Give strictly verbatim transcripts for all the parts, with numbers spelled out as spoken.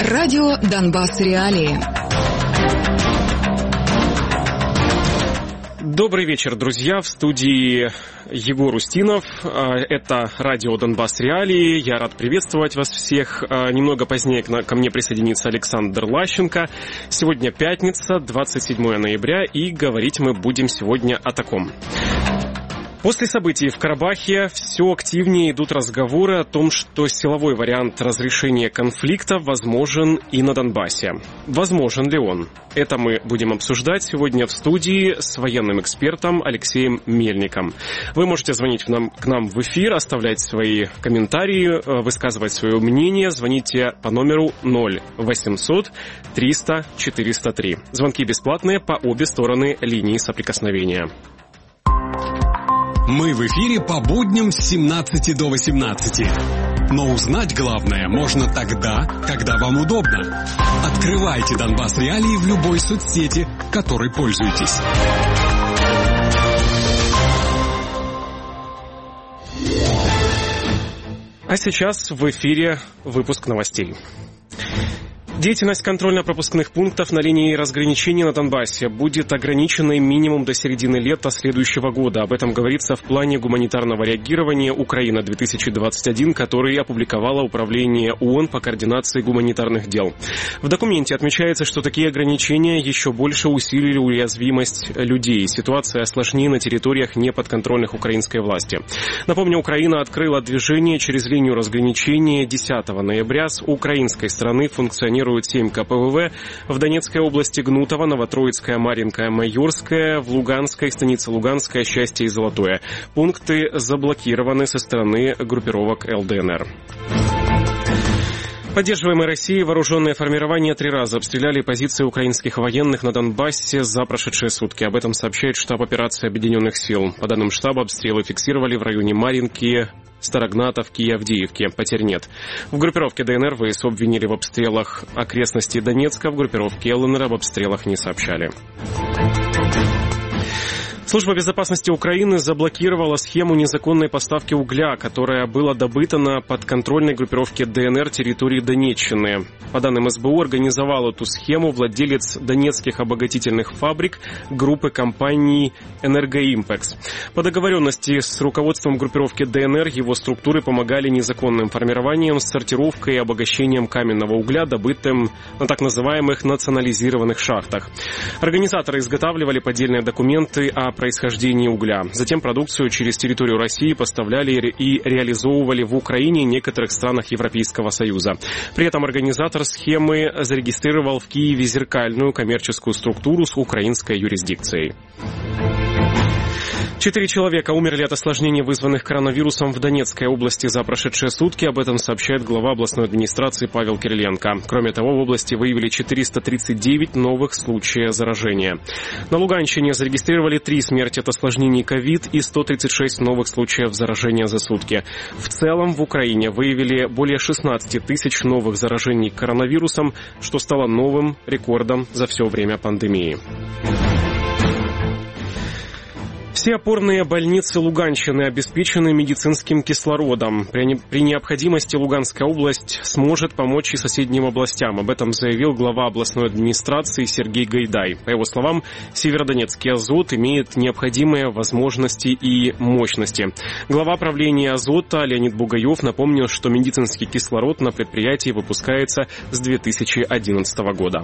Радио Донбасс Реалии. Добрый вечер, друзья. В студии Егор Устинов. Это радио Донбасс Реалии. Я рад приветствовать вас всех. Немного позднее ко мне присоединится Александр Лащенко. Сегодня пятница, двадцать седьмое ноября, и говорить мы будем сегодня о таком. После событий в Карабахе все активнее идут разговоры о том, что силовой вариант разрешения конфликта возможен и на Донбассе. Возможен ли он? Это мы будем обсуждать сегодня в студии с военным экспертом Алексеем Мельником. Вы можете звонить к нам, к нам в эфир, оставлять свои комментарии, высказывать свое мнение. Звоните по номеру ноль восемьсот триста четыреста три. Звонки бесплатные по обе стороны линии соприкосновения. Мы в эфире по будням с семнадцати до восемнадцати. Но узнать главное можно тогда, когда вам удобно. Открывайте Донбасс Реалии в любой соцсети, которой пользуетесь. А сейчас в эфире выпуск новостей. Деятельность контрольно-пропускных пунктов на линии разграничения на Донбассе будет ограниченной минимум до середины лета следующего года. Об этом говорится в плане гуманитарного реагирования «Украина-две тысячи двадцать один», который опубликовало Управление ООН по координации гуманитарных дел. В документе отмечается, что такие ограничения еще больше усилили уязвимость людей. Ситуация осложнее на территориях, неподконтрольных украинской власти. Напомню, Украина открыла движение через линию разграничения десятого ноября. С украинской стороны функционирует семь ка пэ вэ вэ в Донецкой области: Гнутово, Новотроицкая, Марьинка, Майорская, в Луганской, станица Луганская, Счастье и Золотое. Пункты заблокированы со стороны группировок эл дэ эн эр. Поддерживаемые Россией вооруженные формирования три раза обстреляли позиции украинских военных на Донбассе за прошедшие сутки. Об этом сообщает штаб операции Объединенных сил. По данным штаба, обстрелы фиксировали в районе Марьинки, Старогнатовки и Авдеевки. Потерь нет. В группировке дэ эн эр вэ эс обвинили в обстрелах окрестностей Донецка, в группировке эл эн эр об обстрелах не сообщали. Служба безопасности Украины заблокировала схему незаконной поставки угля, которая была добыта на подконтрольной группировке дэ эн эр территории Донеччины. По данным эс бэ у, организовал эту схему владелец донецких обогатительных фабрик группы компаний «Энергоимпекс». По договоренности с руководством группировки дэ эн эр его структуры помогали незаконным формированиям с сортировкой и обогащением каменного угля, добытым на так называемых национализированных шахтах. Организаторы изготавливали поддельные документы о происхождении угля. Затем продукцию через территорию России поставляли и реализовывали в Украине и некоторых странах Европейского Союза. При этом организатор схемы зарегистрировал в Киеве зеркальную коммерческую структуру с украинской юрисдикцией. Четыре человека умерли от осложнений, вызванных коронавирусом в Донецкой области за прошедшие сутки. Об этом сообщает глава областной администрации Павел Кириленко. Кроме того, в области выявили четыреста тридцать девять новых случаев заражения. На Луганщине зарегистрировали три смерти от осложнений ковид и сто тридцать шесть новых случаев заражения за сутки. В целом в Украине выявили более шестнадцать тысяч новых заражений коронавирусом, что стало новым рекордом за все время пандемии. Все опорные больницы Луганщины обеспечены медицинским кислородом. При, при необходимости Луганская область сможет помочь и соседним областям. Об этом заявил глава областной администрации Сергей Гайдай. По его словам, Северодонецкий Азот имеет необходимые возможности и мощности. Глава правления Азота Леонид Бугаев напомнил, что медицинский кислород на предприятии выпускается с две тысячи одиннадцатого года.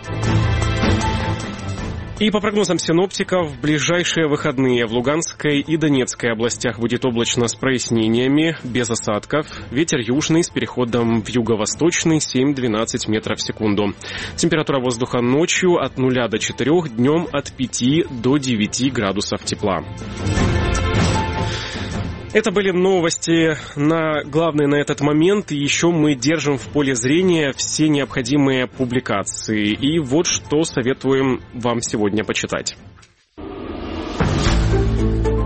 И по прогнозам синоптиков, в ближайшие выходные в Луганской и Донецкой областях будет облачно с прояснениями, без осадков. Ветер южный с переходом в юго-восточный семь-двенадцать метров в секунду. Температура воздуха ночью от нуля до четырёх, днем от пяти до девяти градусов тепла. Это были новости, на, главные на этот момент. И еще мы держим в поле зрения все необходимые публикации. И вот что советуем вам сегодня почитать.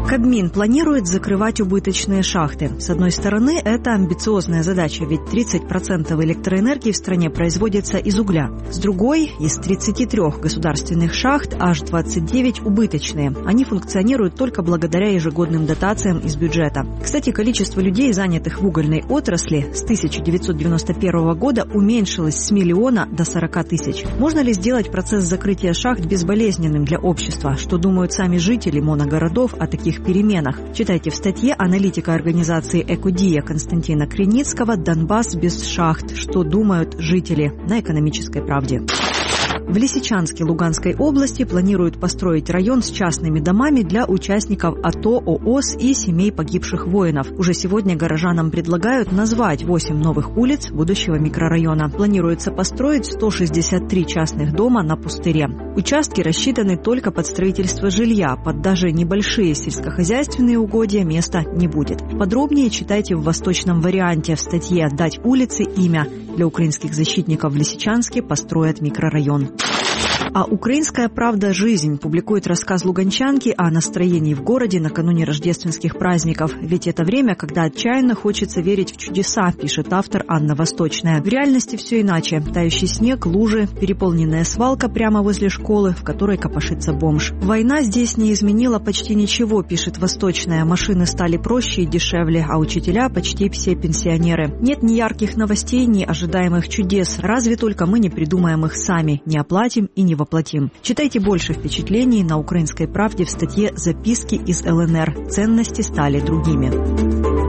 Кабмин планирует закрывать убыточные шахты. С одной стороны, это амбициозная задача, ведь тридцать процентов электроэнергии в стране производится из угля. С другой, из тридцати трёх государственных шахт аж двадцать девять убыточные. Они функционируют только благодаря ежегодным дотациям из бюджета. Кстати, количество людей, занятых в угольной отрасли, с тысяча девятьсот девяносто первого года уменьшилось с миллиона до сорока тысяч. Можно ли сделать процесс закрытия шахт безболезненным для общества? Что думают сами жители моногородов о таких переменах? Читайте в статье аналитика организации «Экудия» Константина Криницкого «Донбасс без шахт. Что думают жители» на «Экономической правде». В Лисичанске Луганской области планируют построить район с частными домами для участников АТО, ООС и семей погибших воинов. Уже сегодня горожанам предлагают назвать восемь новых улиц будущего микрорайона. Планируется построить сто шестьдесят три частных дома на пустыре. Участки рассчитаны только под строительство жилья. Под даже небольшие сельскохозяйственные угодья места не будет. Подробнее читайте в восточном варианте в статье «Дать улице имя». Для украинских защитников в Лисичанске построят микрорайон. А «Украинская правда. Жизнь» публикует рассказ луганчанки о настроении в городе накануне рождественских праздников. Ведь это время, когда отчаянно хочется верить в чудеса, пишет автор Анна Восточная. В реальности все иначе. Тающий снег, лужи, переполненная свалка прямо возле школы, в которой копошится бомж. Война здесь не изменила почти ничего, пишет Восточная. Машины стали проще и дешевле, а учителя почти все пенсионеры. Нет ни ярких новостей, ни ожидаемых чудес. Разве только мы не придумаем их сами, не оплатим и не воплотим. Читайте больше впечатлений на «Украинской правде» в статье «Записки из ЛНР. Ценности стали другими».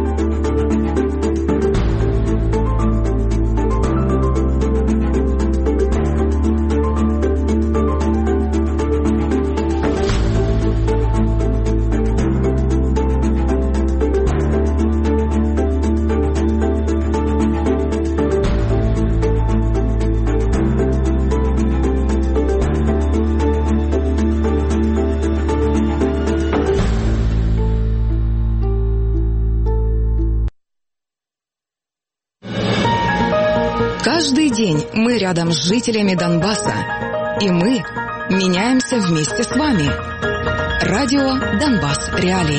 Каждый день мы рядом с жителями Донбасса, и мы меняемся вместе с вами. Радио «Донбасс. Реалии».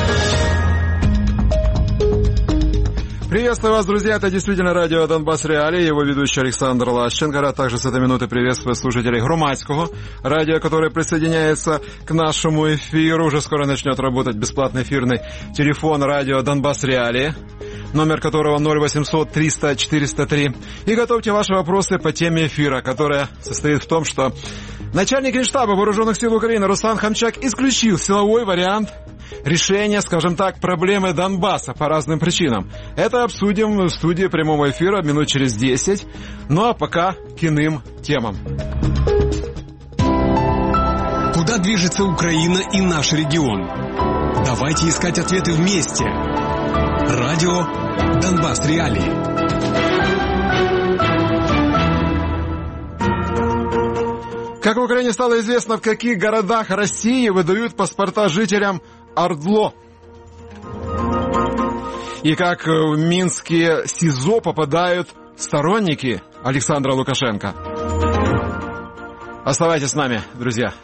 Приветствую вас, друзья. Это действительно радио «Донбасс. Реалии». Его ведущий Александр Лащенко. А также с этой минуты приветствую слушателей Громадского радио, которое присоединяется к нашему эфиру. Уже скоро начнет работать бесплатный эфирный телефон радио «Донбасс. Реалии», номер которого ноль восемьсот триста четыреста три. И готовьте ваши вопросы по теме эфира, которая состоит в том, что начальник Генштаба Вооруженных сил Украины Руслан Хомчак исключил силовой вариант решения, скажем так, проблемы Донбасса по разным причинам. Это обсудим в студии прямого эфира минут через десять. Ну а пока к иным темам. Куда движется Украина и наш регион? Давайте искать ответы вместе. Радио «Донбасс. Реалии». Как в Украине стало известно, в каких городах России выдают паспорта жителям ОРДЛО. И как в минские СИЗО попадают сторонники Александра Лукашенко. Оставайтесь с нами, друзья.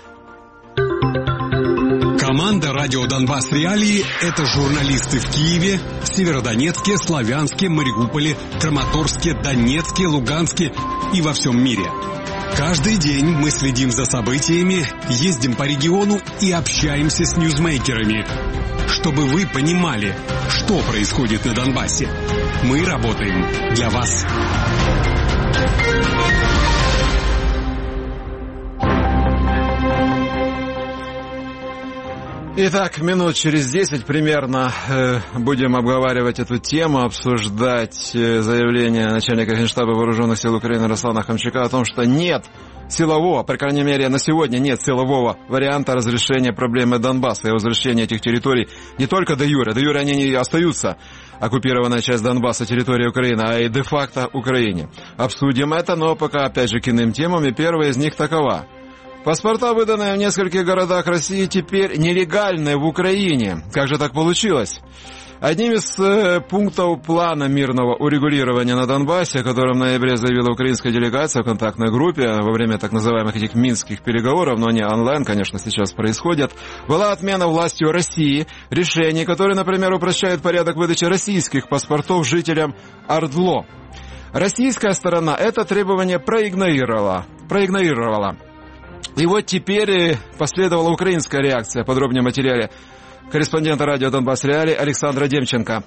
Команда «Радио Донбасс. Реалии» — это журналисты в Киеве, Северодонецке, Славянске, Мариуполе, Краматорске, Донецке, Луганске и во всем мире. Каждый день мы следим за событиями, ездим по региону и общаемся с ньюзмейкерами, чтобы вы понимали, что происходит на Донбассе. Мы работаем для вас. Итак, минут через десять примерно э, будем обговаривать эту тему, обсуждать э, заявление начальника Генштаба Вооруженных сил Украины Руслана Хомчака о том, что нет силового, по крайней мере на сегодня нет силового варианта разрешения проблемы Донбасса и возвращения этих территорий не только де юре, де юре они не остаются, оккупированная часть Донбасса, территория Украины, а и де-факто Украине. Обсудим это, но пока опять же к иным темам, и первая из них такова. Паспорта, выданные в нескольких городах России, теперь нелегальны в Украине. Как же так получилось? Одним из э, пунктов плана мирного урегулирования на Донбассе, о котором в ноябре заявила украинская делегация в контактной группе во время так называемых этих минских переговоров, но они онлайн, конечно, сейчас происходят, была отмена властью России решений, которые, например, упрощают порядок выдачи российских паспортов жителям ОРДЛО. Российская сторона это требование проигнорировала. проигнорировала. И вот теперь последовала украинская реакция. Подробнее в материале корреспондента радио «Донбас Реалії» Олександра Демченка.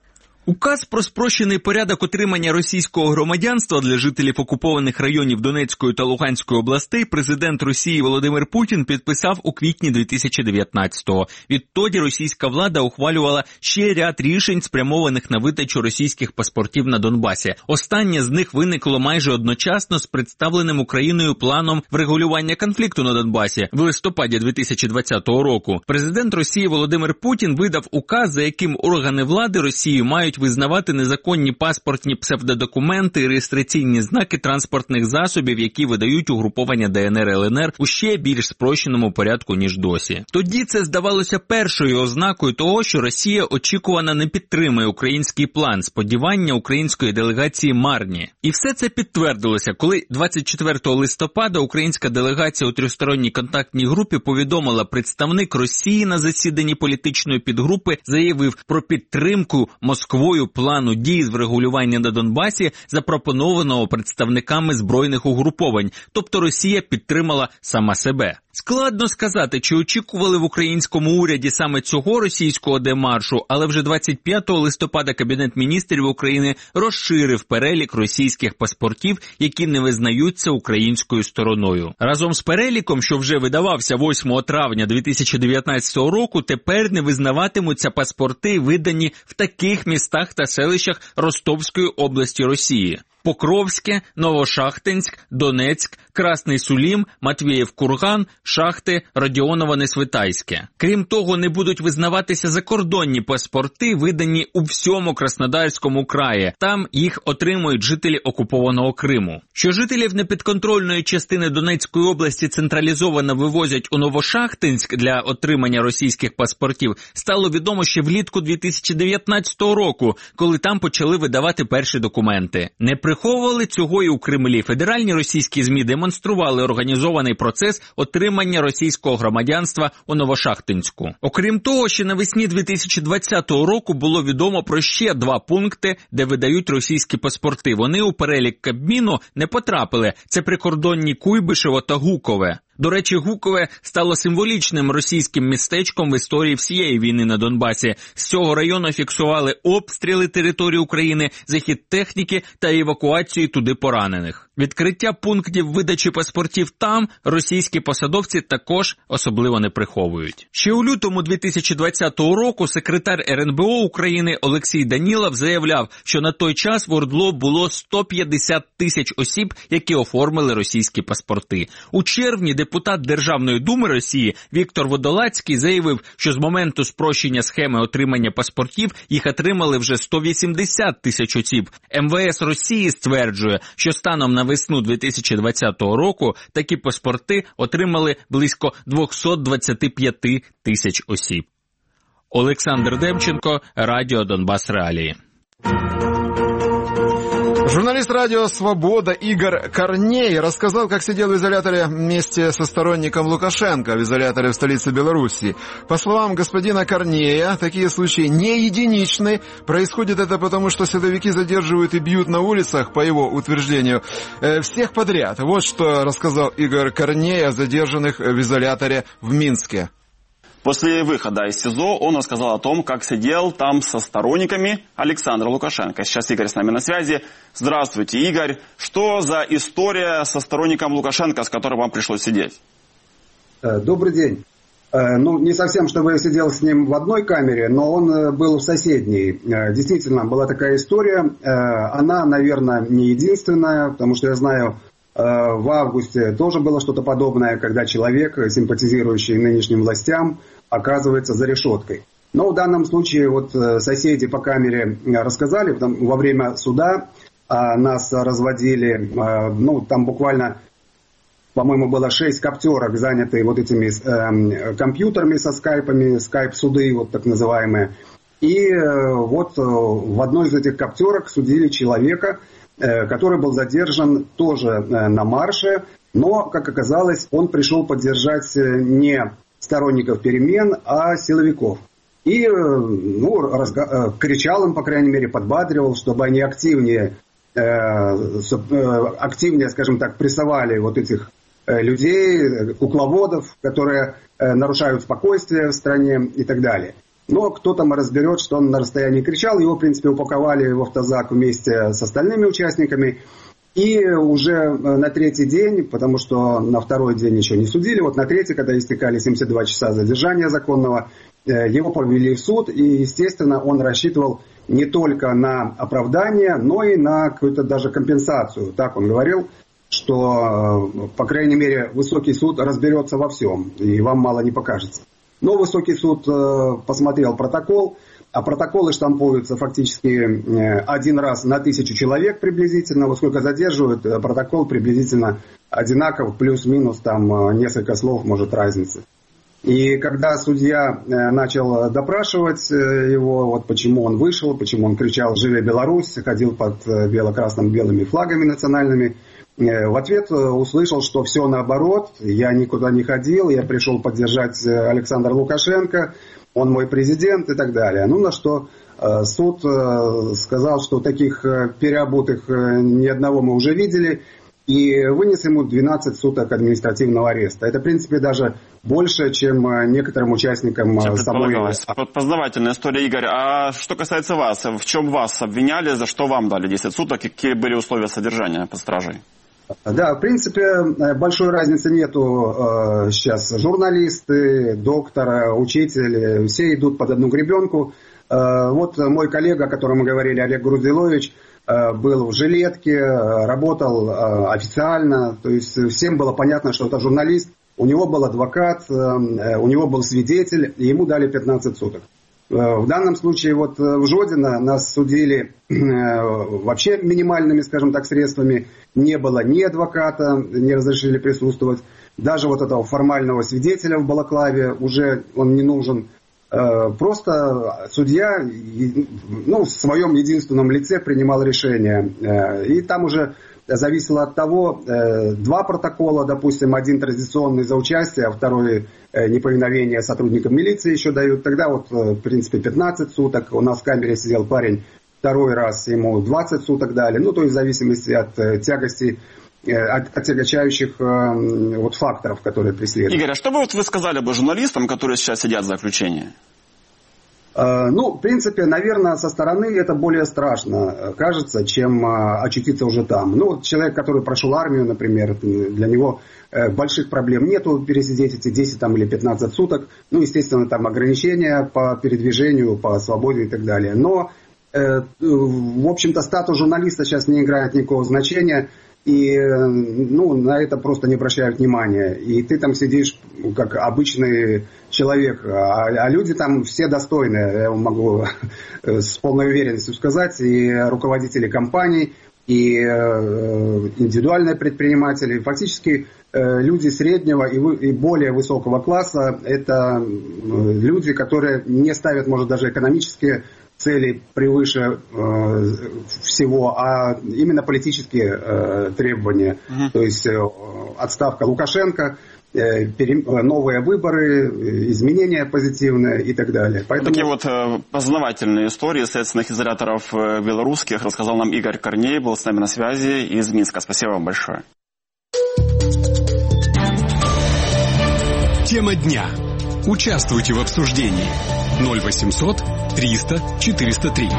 Указ про спрощений порядок отримання російського громадянства для жителів окупованих районів Донецької та Луганської областей президент Росії Володимир Путін підписав у квітні дві тисячі дев'ятнадцятого. Відтоді російська влада ухвалювала ще ряд рішень, спрямованих на видачу російських паспортів на Донбасі. Останнє з них виникло майже одночасно з представленим Україною планом врегулювання конфлікту на Донбасі в листопаді дві тисячі двадцятого року. Президент Росії Володимир Путін видав указ, за яким органи влади Росії мають визнавати незаконні паспортні псевдодокументи і реєстраційні знаки транспортних засобів, які видають угруповання ДНР і ЛНР у ще більш спрощеному порядку, ніж досі. Тоді це здавалося першою ознакою того, що Росія очікувано не підтримує український план, сподівання української делегації марні. І все це підтвердилося, коли двадцять четвертого листопада українська делегація у тристоронній контактній групі повідомила, представник Росії на засіданні політичної підгрупи заявив про підтримку Москвою плану дій з врегулювання на Донбасі, запропонованого представниками збройних угруповань, тобто Росія підтримала сама себе. Складно сказати, чи очікували в українському уряді саме цього російського демаршу, але вже двадцять п'ятого листопада Кабінет міністрів України розширив перелік російських паспортів, які не визнаються українською стороною. Разом з переліком, що вже видавався восьмого травня дві тисячі дев'ятнадцятого року, тепер не визнаватимуться паспорти, видані в таких містах та селищах Ростовської області Росії: Покровське, Новошахтинськ, Донецьк, Красний Сулім, Матвіїв-Курган, Шахти, Родіоново-Несвитайське. Крім того, не будуть визнаватися закордонні паспорти, видані у всьому Краснодарському краї. Там їх отримують жителі окупованого Криму. Що жителів непідконтрольної частини Донецької області централізовано вивозять у Новошахтинськ для отримання російських паспортів, стало відомо ще влітку дві тисячі дев'ятнадцятого року, коли там почали видавати перші документи. Не приховували цього і у Кремлі. Федеральні російські ЗМІ демонстрували організований процес отримання російського громадянства у Новошахтинську. Окрім того, ще навесні дві тисячі двадцятого року було відомо про ще два пункти, де видають російські паспорти. Вони у перелік Кабміну не потрапили. Це прикордонні Куйбишево та Гукове. До речі, Гукове стало символічним російським містечком в історії всієї війни на Донбасі. З цього району фіксували обстріли території України, захід техніки та евакуацію туди поранених. Відкриття пунктів видачі паспортів там російські посадовці також особливо не приховують. Ще у лютому дві тисячі двадцятого року секретар ер ен бе о України Олексій Данілов заявляв, що на той час в ОРДЛО було сто п'ятдесят тисяч осіб, які оформили російські паспорти. У червні депутат Державної думи Росії Віктор Водолацький заявив, що з моменту спрощення схеми отримання паспортів їх отримали вже сто вісімдесят тисяч осіб. ем ве ес Росії стверджує, що станом на весну дві тисячі двадцятого року такі паспорти отримали близько двісті двадцять п'ять тисяч осіб. Олександр Демченко, Радіо Донбас Реалії. Журналист радио «Свобода» Игорь Корней рассказал, как сидел в изоляторе вместе со сторонником Лукашенко в изоляторе в столице Белоруссии. По словам господина Корнея, такие случаи не единичны. Происходит это потому, что силовики задерживают и бьют на улицах, по его утверждению, всех подряд. Вот что рассказал Игорь Корней о задержанных в изоляторе в Минске. После выхода из СИЗО он рассказал о том, как сидел там со сторонниками Александра Лукашенко. Сейчас Игорь с нами на связи. Здравствуйте, Игорь. Что за история со сторонником Лукашенко, с которым вам пришлось сидеть? Добрый день. Ну, не совсем, чтобы я сидел с ним в одной камере, но он был в соседней. Действительно, была такая история. Она, наверное, не единственная, потому что я знаю... В августе тоже было что-то подобное, когда человек, симпатизирующий нынешним властям, оказывается за решеткой. Но в данном случае вот соседи по камере рассказали, во время суда нас разводили, ну там буквально, по-моему, было шесть коптерок, занятые вот этими компьютерами со скайпами, скайп-суды, вот так называемые. И вот в одной из этих коптерок судили человека, который был задержан тоже на марше, но, как оказалось, он пришел поддержать не сторонников перемен, а силовиков. И ну, разго... кричал им, по крайней мере, подбадривал, чтобы они активнее, э, активнее, скажем так, прессовали вот этих людей, кукловодов, которые нарушают спокойствие в стране и так далее. Но кто там разберет, что он на расстоянии кричал, его, в принципе, упаковали в автозак вместе с остальными участниками. И уже на третий день, потому что на второй день еще не судили, вот на третий, когда истекали семьдесят два часа задержания законного, его повели в суд, и, естественно, он рассчитывал не только на оправдание, но и на какую-то даже компенсацию. Так он говорил, что, по крайней мере, высокий суд разберется во всем, и вам мало не покажется. Но высокий суд посмотрел протокол, а протоколы штампуются фактически один раз на тысячу человек приблизительно. Вот сколько задерживают, протокол приблизительно одинаков, плюс-минус там несколько слов, может, разница. И когда судья начал допрашивать его, вот почему он вышел, почему он кричал «Живи Беларусь!», ходил под бело-красно-белыми флагами национальными, в ответ услышал, что все наоборот, я никуда не ходил, я пришел поддержать Александра Лукашенко, он мой президент и так далее. Ну, на что суд сказал, что таких переобутых ни одного мы уже видели, и вынес ему двенадцать суток административного ареста. Это, в принципе, даже больше, чем некоторым участникам самой... Познавательная история, Игорь. А что касается вас, в чем вас обвиняли, за что вам дали десять суток, и какие были условия содержания под стражей? Да, в принципе, большой разницы нету. Сейчас журналисты, доктор, учитель, все идут под одну гребенку. Вот мой коллега, о котором мы говорили, Олег Груздилович, был в жилетке, работал официально. То есть всем было понятно, что это журналист. У него был адвокат, у него был свидетель, и ему дали пятнадцать суток. В данном случае вот в Жодино нас судили вообще минимальными, скажем так, средствами. Не было ни адвоката, не разрешили присутствовать. Даже вот этого формального свидетеля в балаклаве уже он не нужен. Просто судья ну, в своем единственном лице принимал решение. И там уже зависело от того, два протокола, допустим, один традиционный за участие, а второй неповиновение сотрудникам милиции еще дают. Тогда вот, в принципе, пятнадцать суток. У нас в камере сидел парень, второй раз ему двадцать суток дали. Ну, то есть в зависимости от тягости, от отягчающих вот, факторов, которые преследуют. Игорь, а что бы вот вы сказали бы журналистам, которые сейчас сидят в заключении? Ну, в принципе, наверное, со стороны это более страшно кажется, чем очутиться уже там. Ну, человек, который прошел армию, например, для него больших проблем нету пересидеть эти десять там, или пятнадцать суток. Ну, естественно, там ограничения по передвижению, по свободе и так далее. Но, в общем-то, статус журналиста сейчас не играет никакого значения. И ну, на это просто не обращают внимания. И ты там сидишь как обычный человек, а, а люди там все достойные, я могу с полной уверенностью сказать, и руководители компаний, и индивидуальные предприниматели. Фактически люди среднего и более высокого класса – это люди, которые не ставят, может, даже экономические цели превыше э, всего, а именно политические э, требования. Uh-huh. То есть э, отставка Лукашенко, э, пере, новые выборы, изменения позитивные и так далее. Поэтому... Такие вот э, познавательные истории следственных изоляторов э, белорусских рассказал нам Игорь Корней, был с нами на связи из Минска. Спасибо вам большое. Тема дня. Участвуйте в обсуждении. ноль восемьсот триста четыреста три.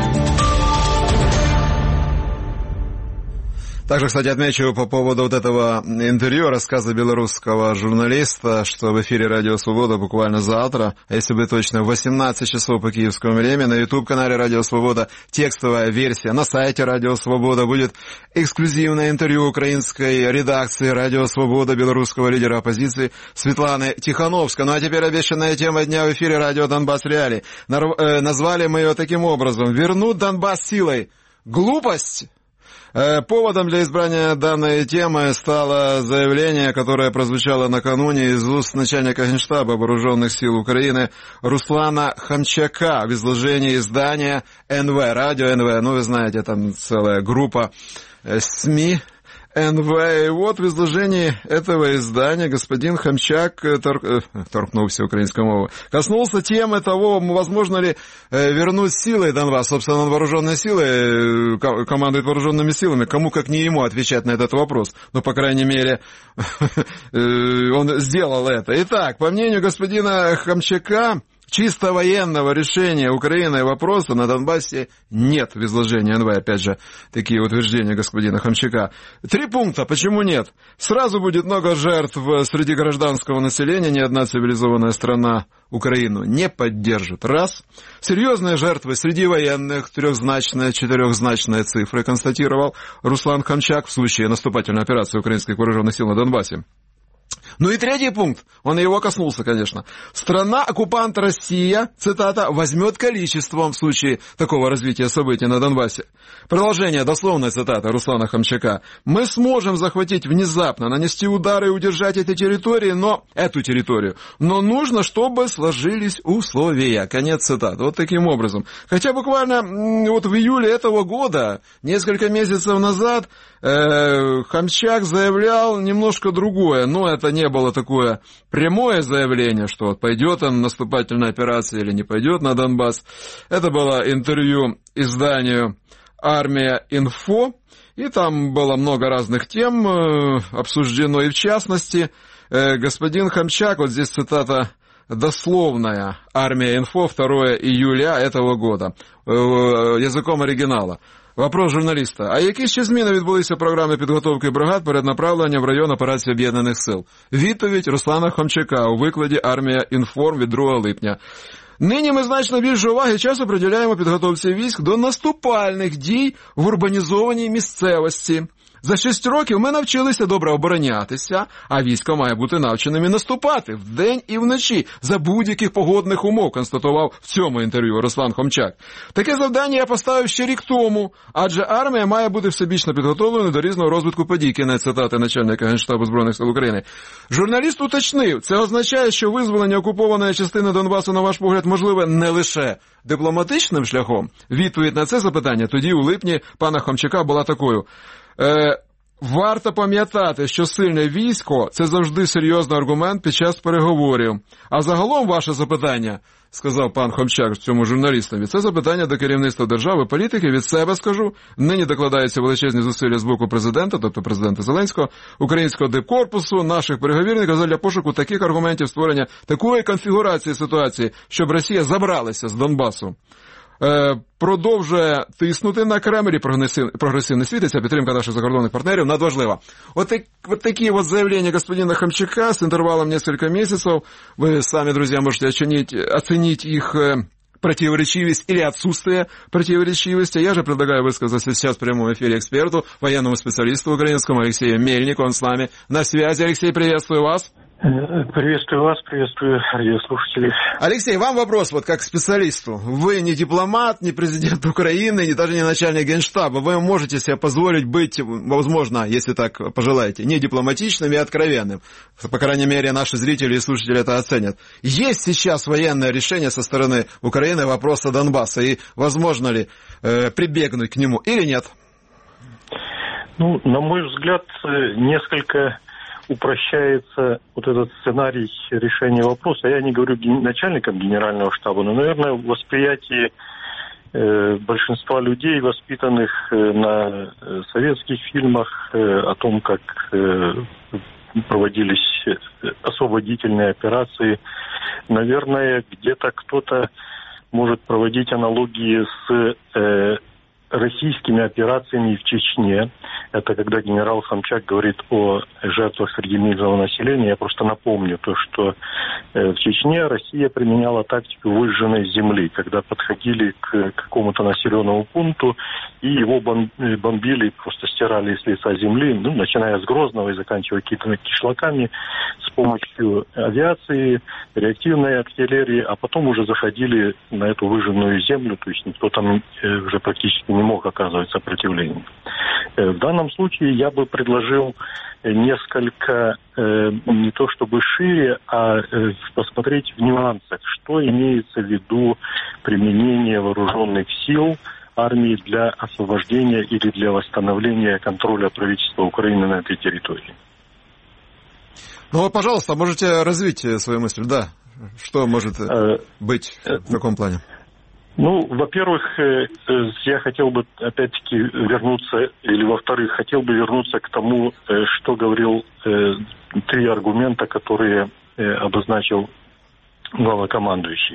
Также, кстати, отмечу по поводу вот этого интервью, рассказа белорусского журналиста, что в эфире Радио Свобода буквально завтра, а если быть точно, в восемнадцать часов по киевскому времени на YouTube-канале Радио Свобода текстовая версия, на сайте Радио Свобода будет эксклюзивное интервью украинской редакции Радио Свобода белорусского лидера оппозиции Светланы Тихановской. Ну а теперь обещанная тема дня в эфире Радио Донбасс Реалии. Назвали мы ее таким образом: «Вернуть Донбасс силой. Глупость?» Поводом для избрания данной темы стало заявление, которое прозвучало накануне из уст начальника Генштаба Вооруженных сил Украины Руслана Хамчака в изложении издания эн вэ, радио эн вэ, ну вы знаете, там целая группа СМИ эн вэ. И вот в изложении этого издания господин Хамчак торк... торкнулся украинской мовой, коснулся темы того, возможно ли вернуть силы Донбасс. Собственно, он вооруженные силы, командует вооруженными силами. Кому, как не ему, отвечать на этот вопрос. Но, по крайней мере, он сделал это. Итак, по мнению господина Хамчака, чисто военного решения Украины вопроса на Донбассе нет в изложении эн вэ. Опять же, такие утверждения господина Хамчака. Три пункта. Почему нет? Сразу будет много жертв среди гражданского населения. Ни одна цивилизованная страна Украину не поддержит. Раз. Серьезные жертвы среди военных. Трехзначные, четырехзначные цифры, констатировал Руслан Хамчак в случае наступательной операции украинских вооруженных сил на Донбассе. Ну и третий пункт, он его коснулся, конечно. Страна-оккупант Россия, цитата, возьмет количеством в случае такого развития событий на Донбассе. Продолжение, дословная цитата Руслана Хамчака. Мы сможем захватить внезапно, нанести удары и удержать эти территории, но, эту территорию, но нужно, чтобы сложились условия. Конец цитаты. Вот таким образом. Хотя буквально вот в июле этого года, несколько месяцев назад, э, Хамчак заявлял немножко другое, но это не было такое прямое заявление, что вот пойдет он наступательная операция или не пойдет на Донбасс. Это было интервью изданию «Армия.Инфо», и там было много разных тем э, обсуждено, и в частности, э, господин Хамчак, вот здесь цитата дословная, «Армия.Инфо», второго июля этого года, э, язиком оригінала. Вопрос журналіста. А які ще зміни відбулися в програмі підготовки бригад перед направленням в район операції Об'єднаних сил? Відповідь Руслана Хамчака у викладі «Армія.Інформ» від другого липня. Нині ми значно більше уваги і часу приділяємо підготовці військ до наступальних дій в урбанізованій місцевості. За шість років ми навчилися добре оборонятися, а військо має бути навченими наступати вдень і вночі за будь-яких погодних умов, констатував в цьому інтерв'ю Руслан Хамчак. Таке завдання я поставив ще рік тому, адже армія має бути всебічно підготовленою до різного розвитку подій. Кінець цитати начальника Генштабу Збройних сил України. Журналіст уточнив, це означає, що визволення окупованої частини Донбасу, на ваш погляд, можливе не лише дипломатичним шляхом? Відповідь на це запитання тоді у липні пана Хамчака була такою. Е, варто пам'ятати, що сильне військо – це завжди серйозний аргумент під час переговорів. А загалом ваше запитання, сказав пан Хамчак цьому журналістові, це запитання до керівництва держави, політики, від себе скажу. Нині докладаються величезні зусилля з боку президента, тобто президента Зеленського, українського дипкорпусу, наших переговірників для пошуку таких аргументів створення такої конфігурації ситуації, щоб Росія забралася з Донбасу. Продовжує тиснути на Кремль, прогресивний світ, і ця підтримка наших закордонних партнерів надважлива. Вот, так, вот такие вот заявления господина Хамчака с интервалом несколько месяцев. Вы сами, друзья, можете оценить, оценить их противоречивость или отсутствие противоречивости. Я же предлагаю высказаться сейчас в прямом эфире эксперту, военному специалисту украинскому Алексею Мельнику. Он с нами на связи. Алексей, приветствую вас. Приветствую вас, приветствую радиослушателей. Алексей, вам вопрос, вот как специалисту. Вы не дипломат, не президент Украины, не, даже не начальник Генштаба. Вы можете себе позволить быть, возможно, если так пожелаете, не дипломатичным и откровенным. По крайней мере, наши зрители и слушатели это оценят. Есть сейчас военное решение со стороны Украины вопроса Донбасса, и возможно ли э, прибегнуть к нему или нет? Ну, на мой взгляд, несколько упрощается вот этот сценарий решения вопроса. Я не говорю начальникам генерального штаба, но, наверное, в восприятии э, большинства людей, воспитанных э, на э, советских фильмах э, о том, как э, проводились освободительные операции, наверное, где-то кто-то может проводить аналогии с э, российскими операциями в Чечне. Это когда генерал Хамчак говорит о жертвах среди мирного населения. Я просто напомню то, что в Чечне Россия применяла тактику выжженной земли, когда подходили к какому-то населенному пункту и его бомбили, просто стирали с лица земли, ну, начиная с Грозного и заканчивая какими-то кишлаками, с помощью авиации, реактивной артиллерии, а потом уже заходили на эту выжженную землю, то есть никто там уже практически не мог оказывать сопротивление. В данном случае я бы предложил несколько, не то чтобы шире, а посмотреть в нюансах, что имеется в виду применение вооруженных сил армии для освобождения или для восстановления контроля правительства Украины на этой территории. Ну, пожалуйста, можете развить свою мысль, да? Что может быть в таком плане? Ну, во-первых, я хотел бы опять-таки вернуться, или во-вторых, хотел бы вернуться к тому, что говорил, три аргумента, которые обозначил главнокомандующий.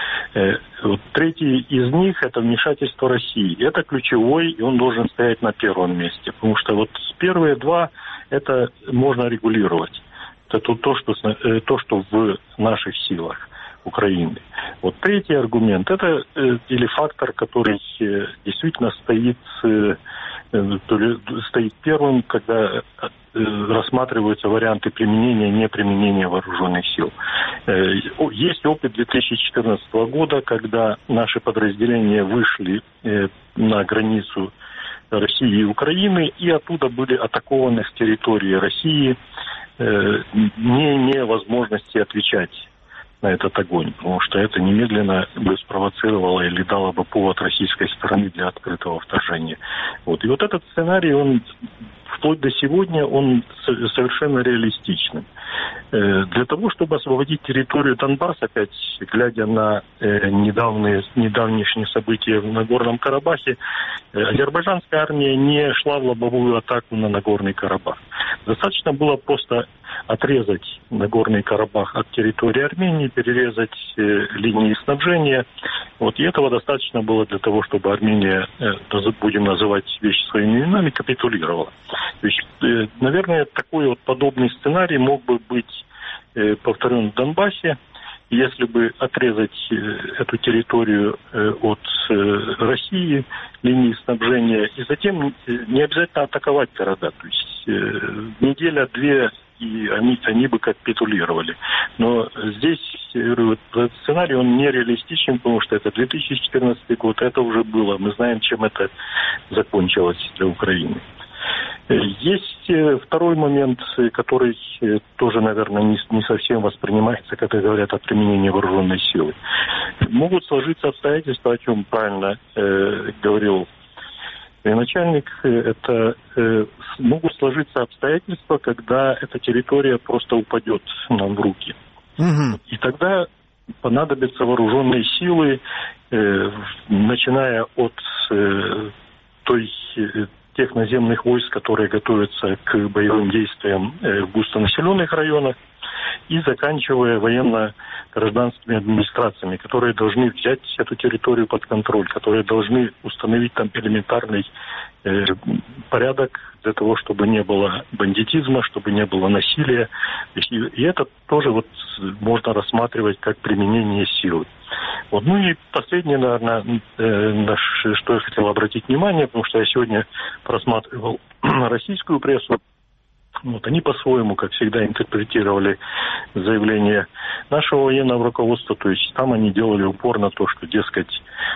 Третий из них – это вмешательство России. Это ключевой, и он должен стоять на первом месте, потому что вот первые два – это можно регулировать. Это то, что, то, что в наших силах Украины. Вот третий аргумент, это э, или фактор, который э, действительно стоит, э, э, стоит первым, когда э, рассматриваются варианты применения и неприменения вооруженных сил. Э, есть опыт две тысячи четырнадцатого года, когда наши подразделения вышли э, на границу России и Украины, и оттуда были атакованы с территории России, э, не имея возможности отвечать на этот огонь, потому что это немедленно бы спровоцировало или дало бы повод российской стороны для открытого вторжения. Вот. И вот этот сценарий, он вплоть до сегодня, он совершенно реалистичный. Для того, чтобы освободить территорию Донбасса, опять глядя на недавние, недавнешние события в Нагорном Карабахе, азербайджанская армия не шла в лобовую атаку на Нагорный Карабах. Достаточно было просто отрезать Нагорный Карабах от территории Армении, перерезать э, линии снабжения. Вот, и этого достаточно было для того, чтобы Армения, э, будем называть вещи своими именами, капитулировала. То есть, э, наверное, такой вот подобный сценарий мог бы быть э, повторен в Донбассе, если бы отрезать э, эту территорию э, от э, России, линии снабжения, и затем э, не обязательно атаковать города. То есть э, неделя-две, и они, они бы капитулировали. Но здесь, говорю, этот сценарий, он нереалистичен, потому что это две тысячи четырнадцатый год, это уже было. Мы знаем, чем это закончилось для Украины. Есть второй момент, который тоже, наверное, не, не совсем воспринимается, когда говорят о применении вооруженной силы. Могут сложиться обстоятельства, о чем правильно э, говорил начальник, это э, могут сложиться обстоятельства, когда эта территория просто упадет нам в руки. Угу. И тогда понадобятся вооруженные силы, э, начиная от э, той, э, тех наземных войск, которые готовятся к боевым действиям э, в густонаселенных районах, и заканчивая военно-гражданскими администрациями, которые должны взять эту территорию под контроль, которые должны установить там элементарный э, порядок для того, чтобы не было бандитизма, чтобы не было насилия. И, и это тоже вот можно рассматривать как применение силы. Вот. Ну и последнее, наверное, э, наш, что я хотел обратить внимание, потому что я сегодня просматривал российскую прессу. Вот, они по-своему, как всегда, интерпретировали заявление нашего военного руководства. То есть там они делали упор на то, что, дескать,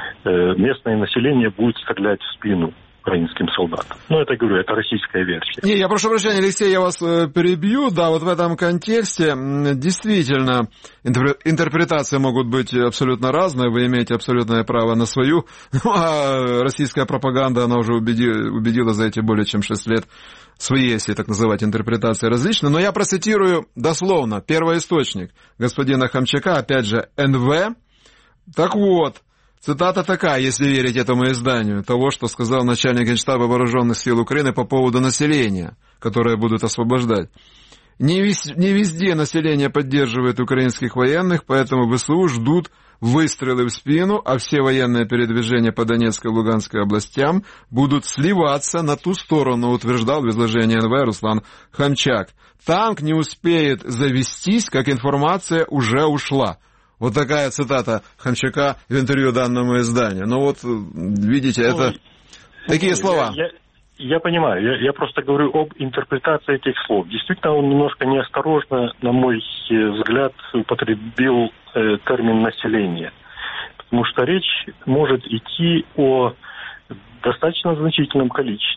местное население будет стрелять в спину украинским солдатам. Ну, это, говорю, это российская версия. Не, я прошу прощения, Алексей, я вас перебью. Да, вот в этом контексте действительно интерпретации могут быть абсолютно разные. Вы имеете абсолютное право на свою. Ну, а российская пропаганда, она уже убедила, убедила за эти более чем шесть лет свои, если так называть, интерпретации различные. Но я процитирую дословно первоисточник господина Хомчака, опять же, эн вэ. Так вот, цитата такая, если верить этому изданию, того, что сказал начальник Генштаба Вооруженных сил Украины по поводу населения, которое будут освобождать. Не везде население поддерживает украинских военных, поэтому ВСУ ждут выстрелы в спину, а все военные передвижения по Донецкой и Луганской областям будут сливаться на ту сторону, утверждал в изложении эн вэ Руслан Хомчак. Танк не успеет завестись, как информация уже ушла. Вот такая цитата Хомчака в интервью данному изданию. Ну вот, видите, это ну, такие ну, слова. Я, я, я понимаю, я, я просто говорю об интерпретации этих слов. Действительно, он немножко неосторожно, на мой взгляд, употребил э, термин «население». Потому что речь может идти о достаточно значительном количестве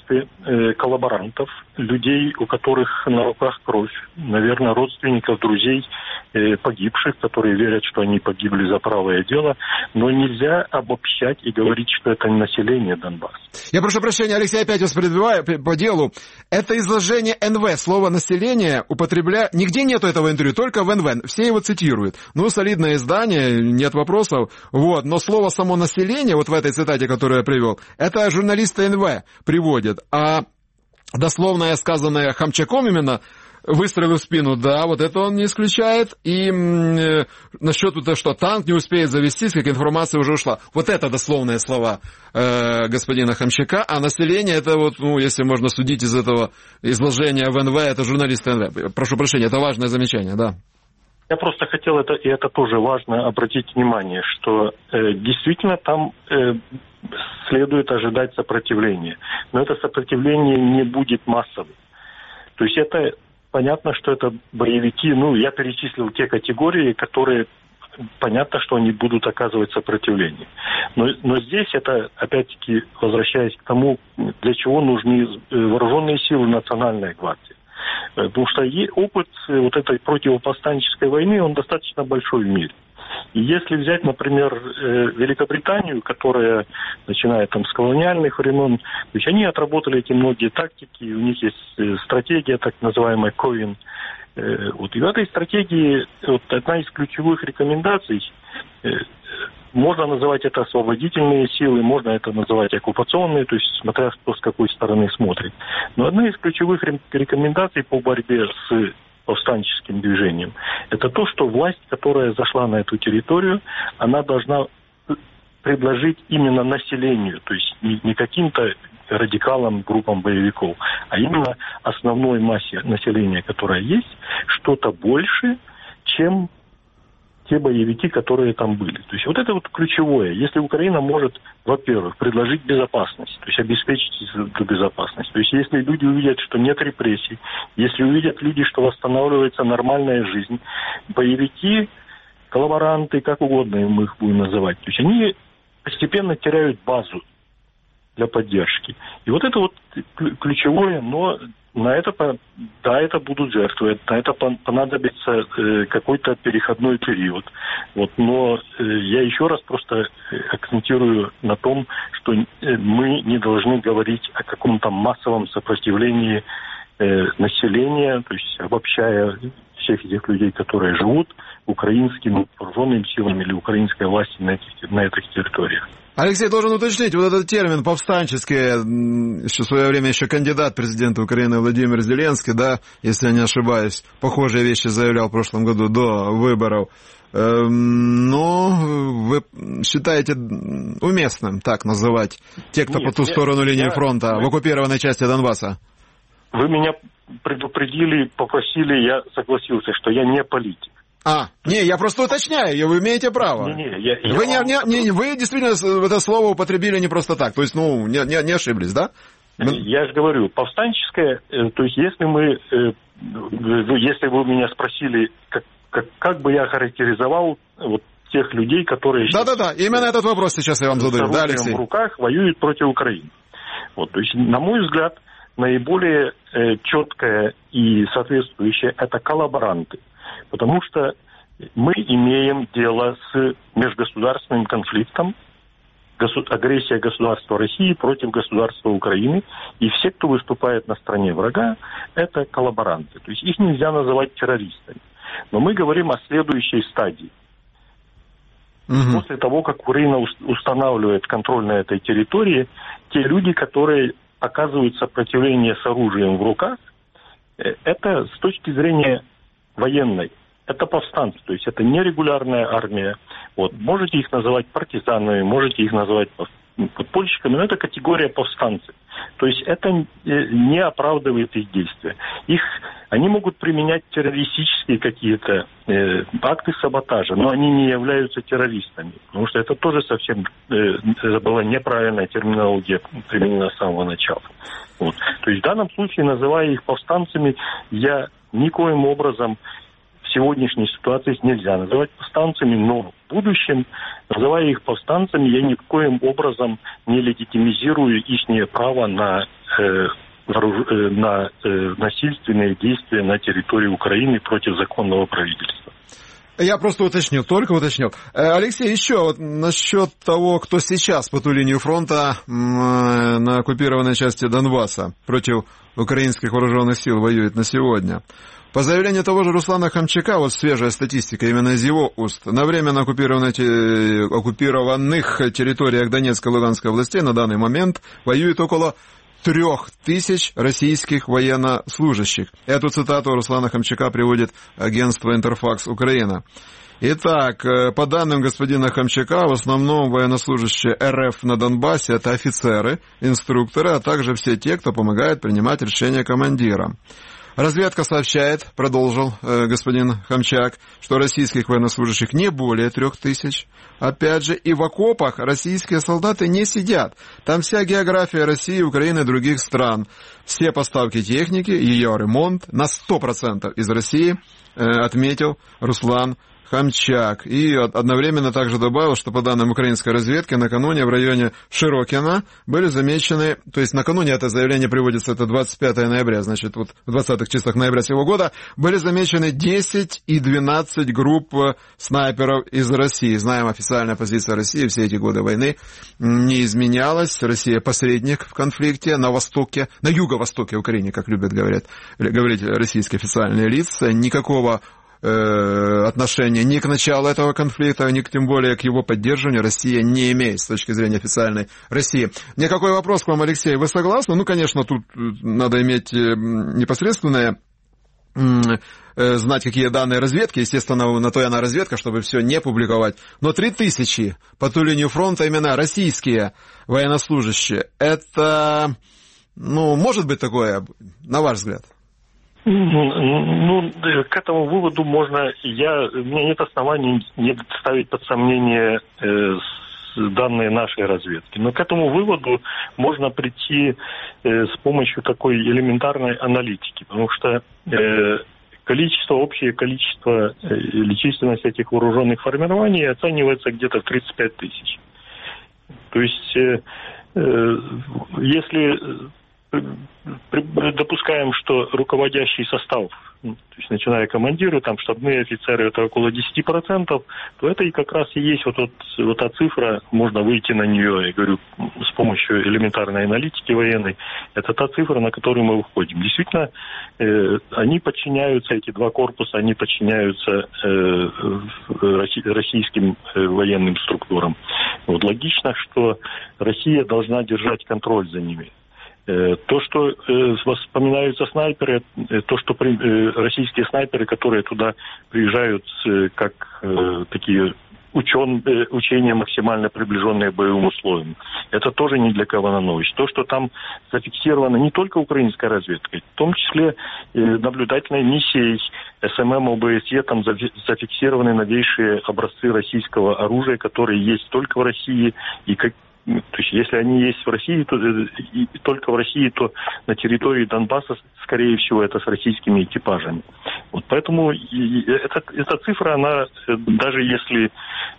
качестве э, коллаборантов, людей, у которых на руках кровь, наверное, родственников, друзей э, погибших, которые верят, что они погибли за правое дело, но нельзя обобщать и говорить, что это население Донбасса. Я прошу прощения, Алексей, опять вас перебиваю по делу. Это изложение эн вэ, слово «население» употребляя... Нигде нету этого интервью, только в эн вэ. Все его цитируют. Ну, солидное издание, нет вопросов. Вот. Но слово само «население», вот в этой цитате, которую я привел, это журналисты эн вэ приводят. А дословное сказанное Хамчаком именно, выстрелы в спину, да, вот это он не исключает. И э, насчет того, что танк не успеет завестись, как информация уже ушла. Вот это дословные слова э, господина Хамчака. А население, это вот, ну, если можно судить из этого изложения в эн вэ, это журналисты эн вэ. Прошу прощения, это важное замечание, да. Я просто хотел это, и это тоже важно, обратить внимание, что э, действительно там э, следует ожидать сопротивления. Но это сопротивление не будет массовым. То есть это понятно, что это боевики, ну, я перечислил те категории, которые понятно, что они будут оказывать сопротивление. Но, но здесь это, опять-таки, возвращаясь к тому, для чего нужны вооруженные силы Национальной гвардии. Потому что опыт вот этой противоповстанческой войны, он достаточно большой в мире. И если взять, например, Великобританию, которая, начиная там с колониальных времен, то есть они отработали эти многие тактики, у них есть стратегия, так называемая Ковен. Вот, и в этой стратегии вот, одна из ключевых рекомендаций, можно называть это освободительные силы, можно это называть оккупационные, то есть смотря кто с какой стороны смотрит. Но одна из ключевых рекомендаций по борьбе с повстанческим движением — это то, что власть, которая зашла на эту территорию, она должна предложить именно населению, то есть не, не каким-то радикалам, группам боевиков, а именно основной массе населения, которая есть, что-то больше, чем те боевики, которые там были. То есть вот это вот ключевое. Если Украина может, во-первых, предложить безопасность, то есть обеспечить эту безопасность, то есть если люди увидят, что нет репрессий, если увидят люди, что восстанавливается нормальная жизнь, боевики, коллаборанты, как угодно мы их будем называть, то есть они постепенно теряют базу для поддержки. И вот это вот ключевое, но на это, да, это будут жертвы, на это понадобится э, какой-то переходной период. Вот, но э, я еще раз просто акцентирую на том, что э, мы не должны говорить о каком-то массовом сопротивлении э, населения, то есть обобщая всех этих людей, которые живут украинскими вооруженными силами или украинской властью на этих, на этих территориях. Алексей, должен уточнить, вот этот термин повстанческий, еще в свое время еще кандидат президента Украины Владимир Зеленский, да, если я не ошибаюсь, похожие вещи заявлял в прошлом году до выборов. Но вы считаете уместным так называть тех, кто Нет, по ту я, сторону линии я, фронта вы, в оккупированной части Донбасса? Вы меня предупредили, попросили, я согласился, что я не политик. А, не, я просто уточняю, вы имеете право. Не, не, я, вы, я... Не, не, не, вы действительно это слово употребили не просто так, то есть, ну, не, не, не ошиблись, да? Я же говорю, повстанческое, то есть, если мы, если вы меня спросили, как, как, как бы я характеризовал вот тех людей, которые... Да-да-да, именно этот вопрос сейчас я вам задаю, да, Алексей? В руках воюют против Украины. Вот, то есть, на мой взгляд, наиболее четкое и соответствующее — это коллаборанты. Потому что мы имеем дело с межгосударственным конфликтом, агрессия государства России против государства Украины, и все, кто выступает на стороне врага, это коллаборанты. То есть их нельзя называть террористами. Но мы говорим о следующей стадии. Угу. После того, как Украина устанавливает контроль на этой территории, те люди, которые оказывают сопротивление с оружием в руках, это с точки зрения военной, это повстанцы, то есть это нерегулярная армия. Вот. Можете их называть партизанами, можете их называть подпольщиками, но это категория повстанцев. То есть это не оправдывает их действия. Их, они могут применять террористические какие-то э, акты саботажа, но они не являются террористами, потому что это тоже совсем э, это была неправильная терминология применена с самого начала. Вот. То есть в данном случае, называя их повстанцами, я никоим образом в сегодняшней ситуации нельзя называть повстанцами, но в будущем, называя их повстанцами, я ни в коем образом не легитимизирую их право на, э, на э, насильственные действия на территории Украины против законного правительства. Я просто уточнил, только уточнил. Алексей, еще вот насчет того, кто сейчас по ту линию фронта на оккупированной части Донбасса против украинских вооруженных сил воюет на сегодня. По заявлению того же Руслана Хомчака, вот свежая статистика именно из его уст, на время на оккупированных территориях Донецкой и Луганской областей на данный момент воюет около трех тысяч российских военнослужащих. Эту цитату Руслана Хомчака приводит агентство «Интерфакс Украина». Итак, по данным господина Хомчака, в основном военнослужащие РФ на Донбассе – это офицеры, инструкторы, а также все те, кто помогает принимать решения командирам. Разведка сообщает, продолжил э, господин Хомчак, что российских военнослужащих не более трех тысяч. Опять же, и в окопах российские солдаты не сидят. Там вся география России, Украины и других стран. Все поставки техники, ее ремонт на сто процентов из России, э, отметил Руслан Хомчак. И одновременно также добавил, что по данным украинской разведки, накануне в районе Широкино были замечены, то есть накануне это заявление приводится, это двадцать пятого ноября, значит, вот в двадцатых числах ноября сего года, были замечены десять и двенадцать групп снайперов из России. Знаем, официальная позиция России все эти годы войны не изменялась. Россия посредник в конфликте на востоке, на юго-востоке Украины, как любят говорить, говорить российские официальные лица. Никакого отношения ни к началу этого конфликта, ни к тем более к его поддержанию Россия не имеет с точки зрения официальной России. Никакой вопрос к вам, Алексей, вы согласны? Ну, конечно, тут надо иметь непосредственное, знать, какие данные разведки, естественно, на то и она разведка, чтобы все не публиковать. Но три тысячи по ту линию фронта именно российские военнослужащие, это, ну, может быть такое, на ваш взгляд? Ну, к этому выводу можно, я, у меня нет оснований не ставить под сомнение э, данные нашей разведки. Но к этому выводу можно прийти э, с помощью такой элементарной аналитики, потому что э, количество, общее количество э, или численность этих вооруженных формирований оценивается где-то в тридцать пять тысяч. То есть, э, э, если допускаем, что руководящий состав, то есть начиная командиры, там штабные офицеры, это около десять процентов, то это и как раз и есть вот, вот, вот та цифра, можно выйти на нее, я говорю, с помощью элементарной аналитики военной, это та цифра, на которую мы выходим. Действительно, э, они подчиняются, эти два корпуса, они подчиняются э, российским э, военным структурам. Вот логично, что Россия должна держать контроль за ними. То, что э, вспоминаются снайперы, э, то, что при, э, российские снайперы, которые туда приезжают э, как э, такие учен, э, учения, максимально приближенные к боевым условиям, это тоже ни для кого новость. То, что там зафиксировано не только украинской разведкой, в том числе э, наблюдательной миссией эс эм эм о бэ эс е, там зафиксированы новейшие образцы российского оружия, которые есть только в России и как. То есть, если они есть в России, то и только в России, то на территории Донбасса, скорее всего, это с российскими экипажами. Вот поэтому эта, эта цифра, она, даже если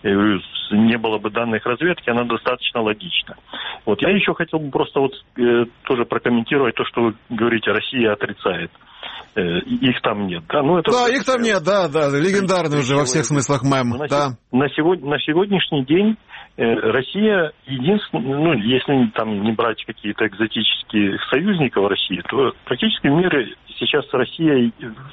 не было бы данных разведки, она достаточно логична. Вот я еще хотел бы просто вот э, тоже прокомментировать то, что вы говорите, Россия отрицает. Э, их там нет. Да, ну, это да их там нет, да, да, легендарный уже во всех смыслах мем. На, да. на, сегодня, на сегодняшний день Россия единственная, ну, если там не брать какие-то экзотические союзников России, то практически в мире сейчас Россия,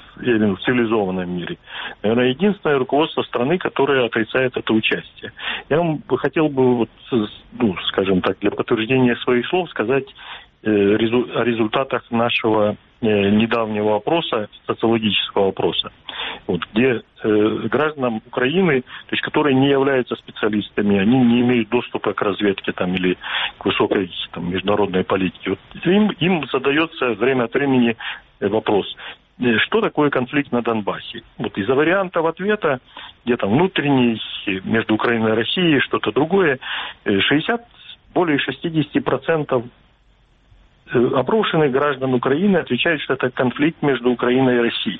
в цивилизованном мире, наверное, единственное руководство страны, которое отрицает это участие. Я вам хотел бы, вот, ну, скажем так, для подтверждения своих слов сказать э, резу- о результатах нашего э, недавнего опроса, социологического опроса. Вот, где э, гражданам Украины, то есть, которые не являются специалистами, они не имеют доступа к разведке там, или к высокой там, международной политике. Вот, им, им задается время от времени вопрос, что такое конфликт на Донбассе? Вот из-за вариантов ответа, где-то внутренний, между Украиной и Россией, что-то другое, шестьдесят, более шестьдесят процентов опрошенных граждан Украины отвечают, что это конфликт между Украиной и Россией.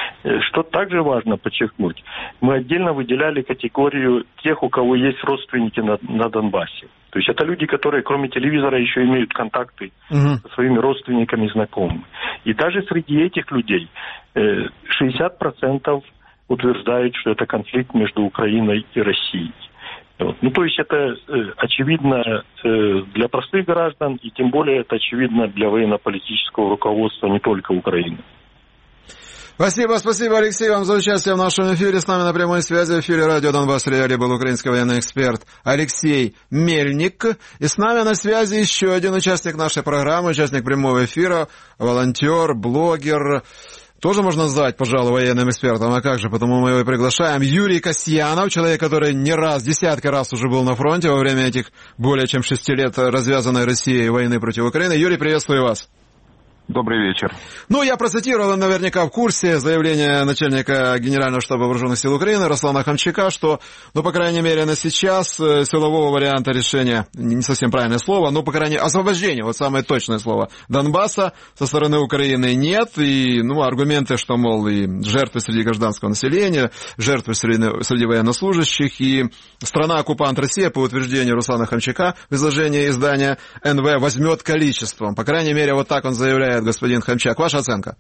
Что также важно подчеркнуть, мы отдельно выделяли категорию тех, у кого есть родственники на, на Донбассе. То есть это люди, которые кроме телевизора еще имеют контакты uh-huh. со своими родственниками и знакомыми. И даже среди этих людей шестьдесят процентов утверждают, что это конфликт между Украиной и Россией. Вот. Ну, то есть это э, очевидно э, для простых граждан, и тем более это очевидно для военно-политического руководства не только Украины. Спасибо, спасибо, Алексей, вам за участие в нашем эфире. С нами на прямой связи в эфире радио Донбасс Реалии был украинский военный эксперт Алексей Мельник. И с нами на связи еще один участник нашей программы, участник прямого эфира, волонтер, блогер. Тоже можно назвать, пожалуй, военным экспертом, а как же, потому мы его и приглашаем. Юрий Касьянов, человек, который не раз, десятки раз уже был на фронте во время этих более чем шести лет развязанной Россией войны против Украины. Юрий, приветствую вас. Добрый вечер. Ну, я процитировал наверняка в курсе заявление начальника Генерального штаба Вооруженных сил Украины Руслана Хомчака, что, ну, по крайней мере, на сейчас силового варианта решения, не совсем правильное слово, но, по крайней мере, освобождения, вот самое точное слово, Донбасса со стороны Украины нет. И, ну, аргументы, что, мол, и жертвы среди гражданского населения, жертвы среди, среди военнослужащих, и страна-оккупант Россия, по утверждению Руслана Хомчака в изложении издания эн вэ, возьмет количеством. По крайней мере, вот так он заявляет, господин Хомчак. Ваша оценка?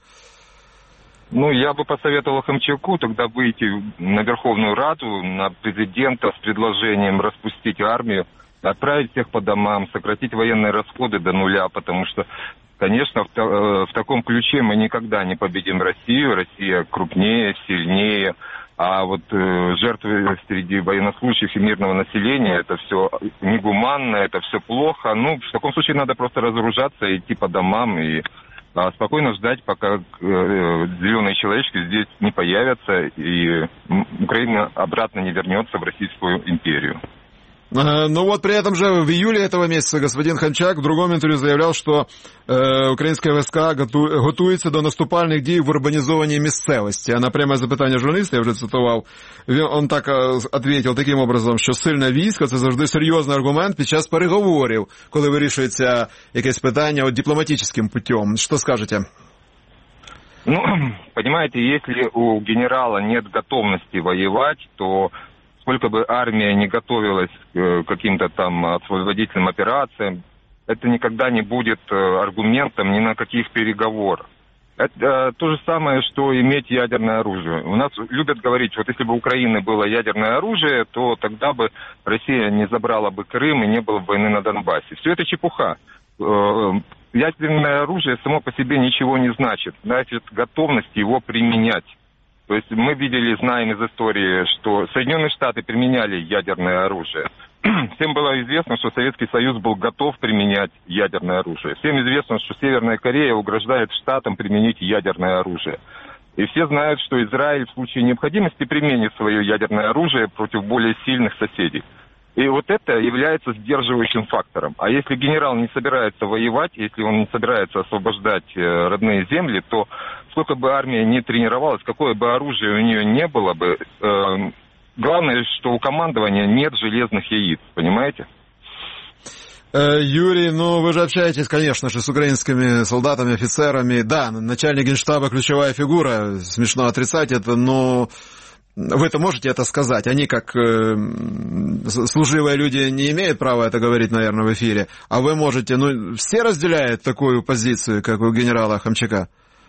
Ну, я бы посоветовал Хомчаку тогда выйти на Верховную Раду, на президента с предложением распустить армию, отправить всех по домам, сократить военные расходы до нуля, потому что, конечно, в, в таком ключе мы никогда не победим Россию. Россия крупнее, сильнее. А вот э, жертвы среди военнослужащих и мирного населения, это все негуманно, это все плохо. Ну, в таком случае надо просто разоружаться, идти по домам и а, спокойно ждать, пока э, зеленые человечки здесь не появятся и Украина обратно не вернется в Российскую империю. Ну вот при этом же в июле этого месяца господин Хомчак в другом интервью заявлял, что э, українські війська готу, готуються до наступальних дій в урбанізованій місцевості. А на пряме запитання журналіста, я вже цитував, він, он так відповів таким образом, що сильне військо – це завжди серйозний аргумент під час переговорів, коли вирішується якесь питання от, дипломатичним путем. Що скажете? Ну, понимаете, если у генерала нет готовности воевать, то сколько бы армия не готовилась к каким-то там освободительным операциям, это никогда не будет аргументом ни на каких переговорах. Это то же самое, что иметь ядерное оружие. У нас любят говорить, вот если бы у Украины было ядерное оружие, то тогда бы Россия не забрала бы Крым и не было бы войны на Донбассе. Все это чепуха. Ядерное оружие само по себе ничего не значит. Значит, готовность его применять. То есть мы видели, знаем из истории, что Соединенные Штаты применяли ядерное оружие. Всем было известно, что Советский Союз был готов применять ядерное оружие. Всем известно, что Северная Корея угрожает Штатам применить ядерное оружие. И все знают, что Израиль в случае необходимости применит свое ядерное оружие против более сильных соседей. И вот это является сдерживающим фактором. А если генерал не собирается воевать, если он не собирается освобождать родные земли, то сколько бы армия не тренировалась, какое бы оружие у нее не было бы, э, главное, что у командования нет железных яиц, понимаете? Юрий, ну вы же общаетесь, конечно же, с украинскими солдатами, офицерами. Да, начальник генштаба ключевая фигура, смешно отрицать это, но вы-то можете это сказать. Они, как э, служивые люди, не имеют права это говорить, наверное, в эфире. А вы можете, ну, все разделяют такую позицию, как у генерала Хомчака?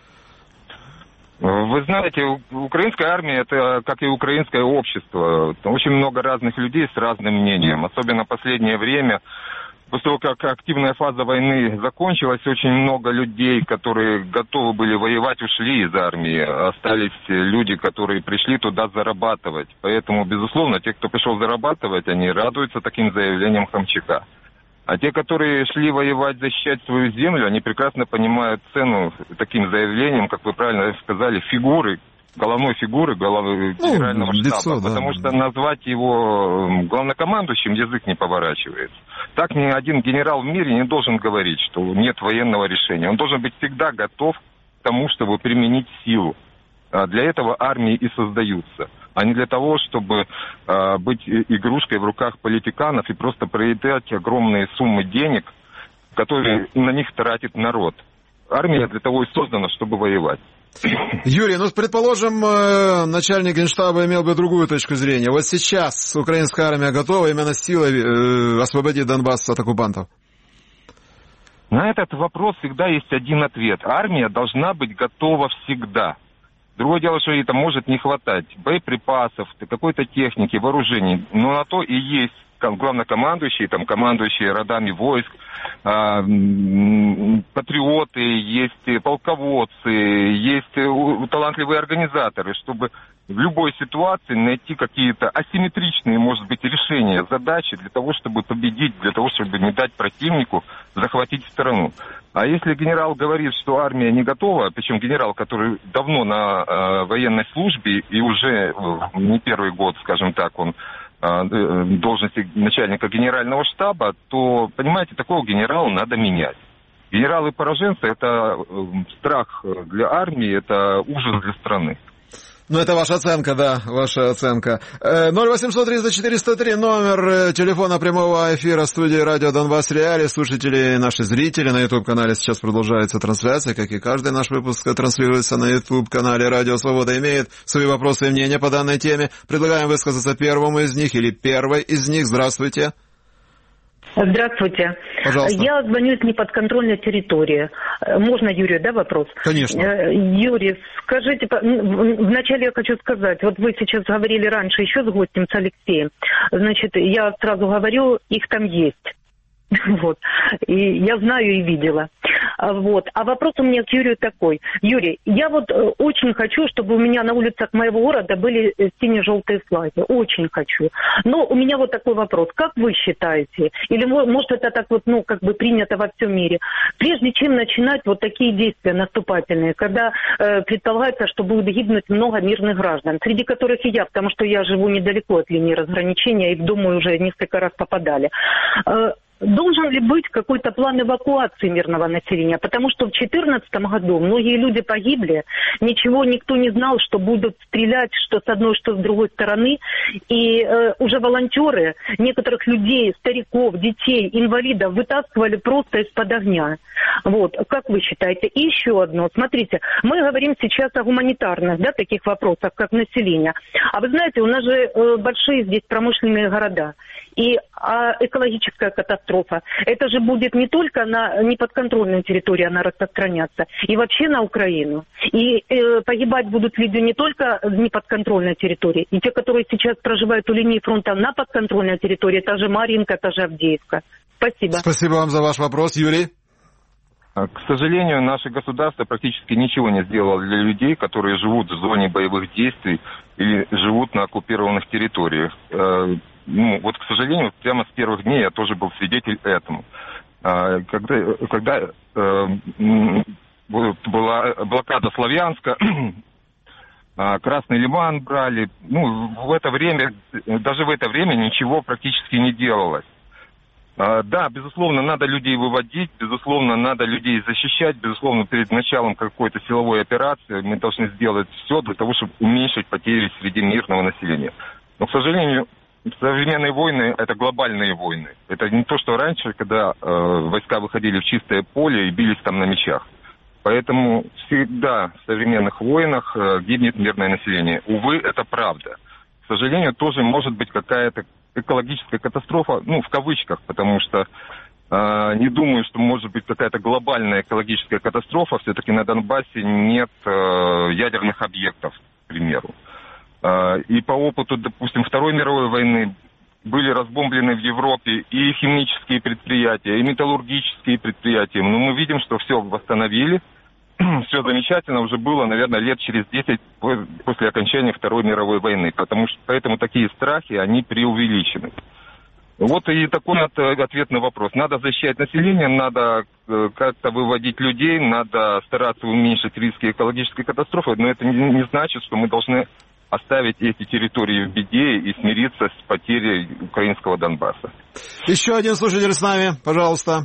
Вы знаете, украинская армия – это как и украинское общество. Очень много разных людей с разным мнением. Особенно в последнее время, после того, как активная фаза войны закончилась, очень много людей, которые готовы были воевать, ушли из армии. Остались люди, которые пришли туда зарабатывать. Поэтому, безусловно, те, кто пришел зарабатывать, они радуются таким заявлениям Хомчака. А те, которые шли воевать, защищать свою землю, они прекрасно понимают цену таким заявлениям, как вы правильно сказали, фигуры, головной фигуры главы ну, генерального штаба. Лицо, да. Потому что назвать его главнокомандующим язык не поворачивается. Так ни один генерал в мире не должен говорить, что нет военного решения. Он должен быть всегда готов к тому, чтобы применить силу. А для этого армии и создаются, а не для того, чтобы э, быть игрушкой в руках политиканов и просто проедать огромные суммы денег, которые на них тратит народ. Армия для того и создана, чтобы воевать. Юрий, ну, предположим, начальник Генштаба имел бы другую точку зрения. Вот сейчас украинская армия готова именно силой освободить Донбасс от оккупантов? На этот вопрос всегда есть один ответ. Армия должна быть готова всегда. Другое дело, что это может не хватать боеприпасов, какой-то техники, вооружений. Но на то и есть главнокомандующие, там, командующие родами войск, а, патриоты, есть полководцы, есть талантливые организаторы, чтобы в любой ситуации найти какие-то асимметричные, может быть, решения, задачи для того, чтобы победить, для того, чтобы не дать противнику захватить страну. А если генерал говорит, что армия не готова, причем генерал, который давно на э, военной службе и уже э, не первый год, скажем так, он должности начальника генерального штаба, то, понимаете, такого генерала надо менять. Генералы-пораженцы – это страх для армии, это ужас для страны. Ну, это ваша оценка, да, ваша оценка. ноль восемьсот триста четыреста три, номер телефона прямого эфира студии радио Донбасс Реалии. Слушатели, наши зрители, на YouTube-канале сейчас продолжается трансляция, как и каждый наш выпуск транслируется на YouTube-канале Радио Свобода. Имеет свои вопросы и мнения по данной теме. Предлагаем высказаться первому из них или первой из них. Здравствуйте. Здравствуйте. Пожалуйста. Я звоню из неподконтрольной территории. Можно, Юрию, да, вопрос? Конечно. Юрий, скажите, вначале я хочу сказать, вот вы сейчас говорили раньше еще с гостем, с Алексеем. Значит, я сразу говорю, их там есть. Вот. И я знаю и видела. Вот. А вопрос у меня к Юрию такой. Юрий, я вот очень хочу, чтобы у меня на улицах моего города были сине-желтые флаги. Очень хочу. Но у меня вот такой вопрос. Как вы считаете? Или, может, это так вот, ну, как бы принято во всем мире? Прежде чем начинать вот такие действия наступательные, когда э, предполагается, что будет гибнуть много мирных граждан, среди которых и я, потому что я живу недалеко от линии разграничения и в дом мы уже несколько раз попадали. Э, Должен ли быть какой-то план эвакуации мирного населения? Потому что в две тысячи четырнадцатом году многие люди погибли, ничего никто не знал, что будут стрелять, что с одной, что с другой стороны. И э, уже волонтеры некоторых людей, стариков, детей, инвалидов вытаскивали просто из-под огня. Вот, как вы считаете? И еще одно. Смотрите, мы говорим сейчас о гуманитарных, да, таких вопросах, как население. А вы знаете, у нас же э, большие здесь промышленные города. И а, экологическая катастрофа, это же будет не только на неподконтрольной территории она распространяться, и вообще на Украину. И э, погибать будут люди не только в неподконтрольной территории, и те, которые сейчас проживают у линии фронта на подконтрольной территории, это же Марьинка, это же Авдеевка. Спасибо. Спасибо вам за ваш вопрос, Юрий. К сожалению, наше государство практически ничего не сделало для людей, которые живут в зоне боевых действий или живут на оккупированных территориях. Ну, вот, к сожалению, прямо с первых дней я тоже был свидетель этому. Когда, когда э, была блокада Славянска, Красный Лиман брали, ну, в это время, даже в это время ничего практически не делалось. Да, безусловно, надо людей выводить, безусловно, надо людей защищать, безусловно, перед началом какой-то силовой операции мы должны сделать все для того, чтобы уменьшить потери среди мирного населения. Но, к сожалению, современные войны – это глобальные войны. Это не то, что раньше, когда э, войска выходили в чистое поле и бились там на мечах. Поэтому всегда в современных войнах э, гибнет мирное население. Увы, это правда. К сожалению, тоже может быть какая-то экологическая катастрофа, ну, в кавычках, потому что э, не думаю, что может быть какая-то глобальная экологическая катастрофа. Все-таки на Донбассе нет э, ядерных объектов, к примеру. И по опыту, допустим, Второй мировой войны были разбомблены в Европе и химические предприятия, и металлургические предприятия. Но мы видим, что все восстановили, все замечательно, уже было, наверное, лет через десять после окончания Второй мировой войны. Потому что, поэтому такие страхи, они преувеличены. Вот и такой ответ на вопрос. Надо защищать население, надо как-то выводить людей, надо стараться уменьшить риски экологической катастрофы, но это не значит, что мы должны оставить эти территории в беде и смириться с потерей украинского Донбасса. Еще один слушатель с нами, пожалуйста.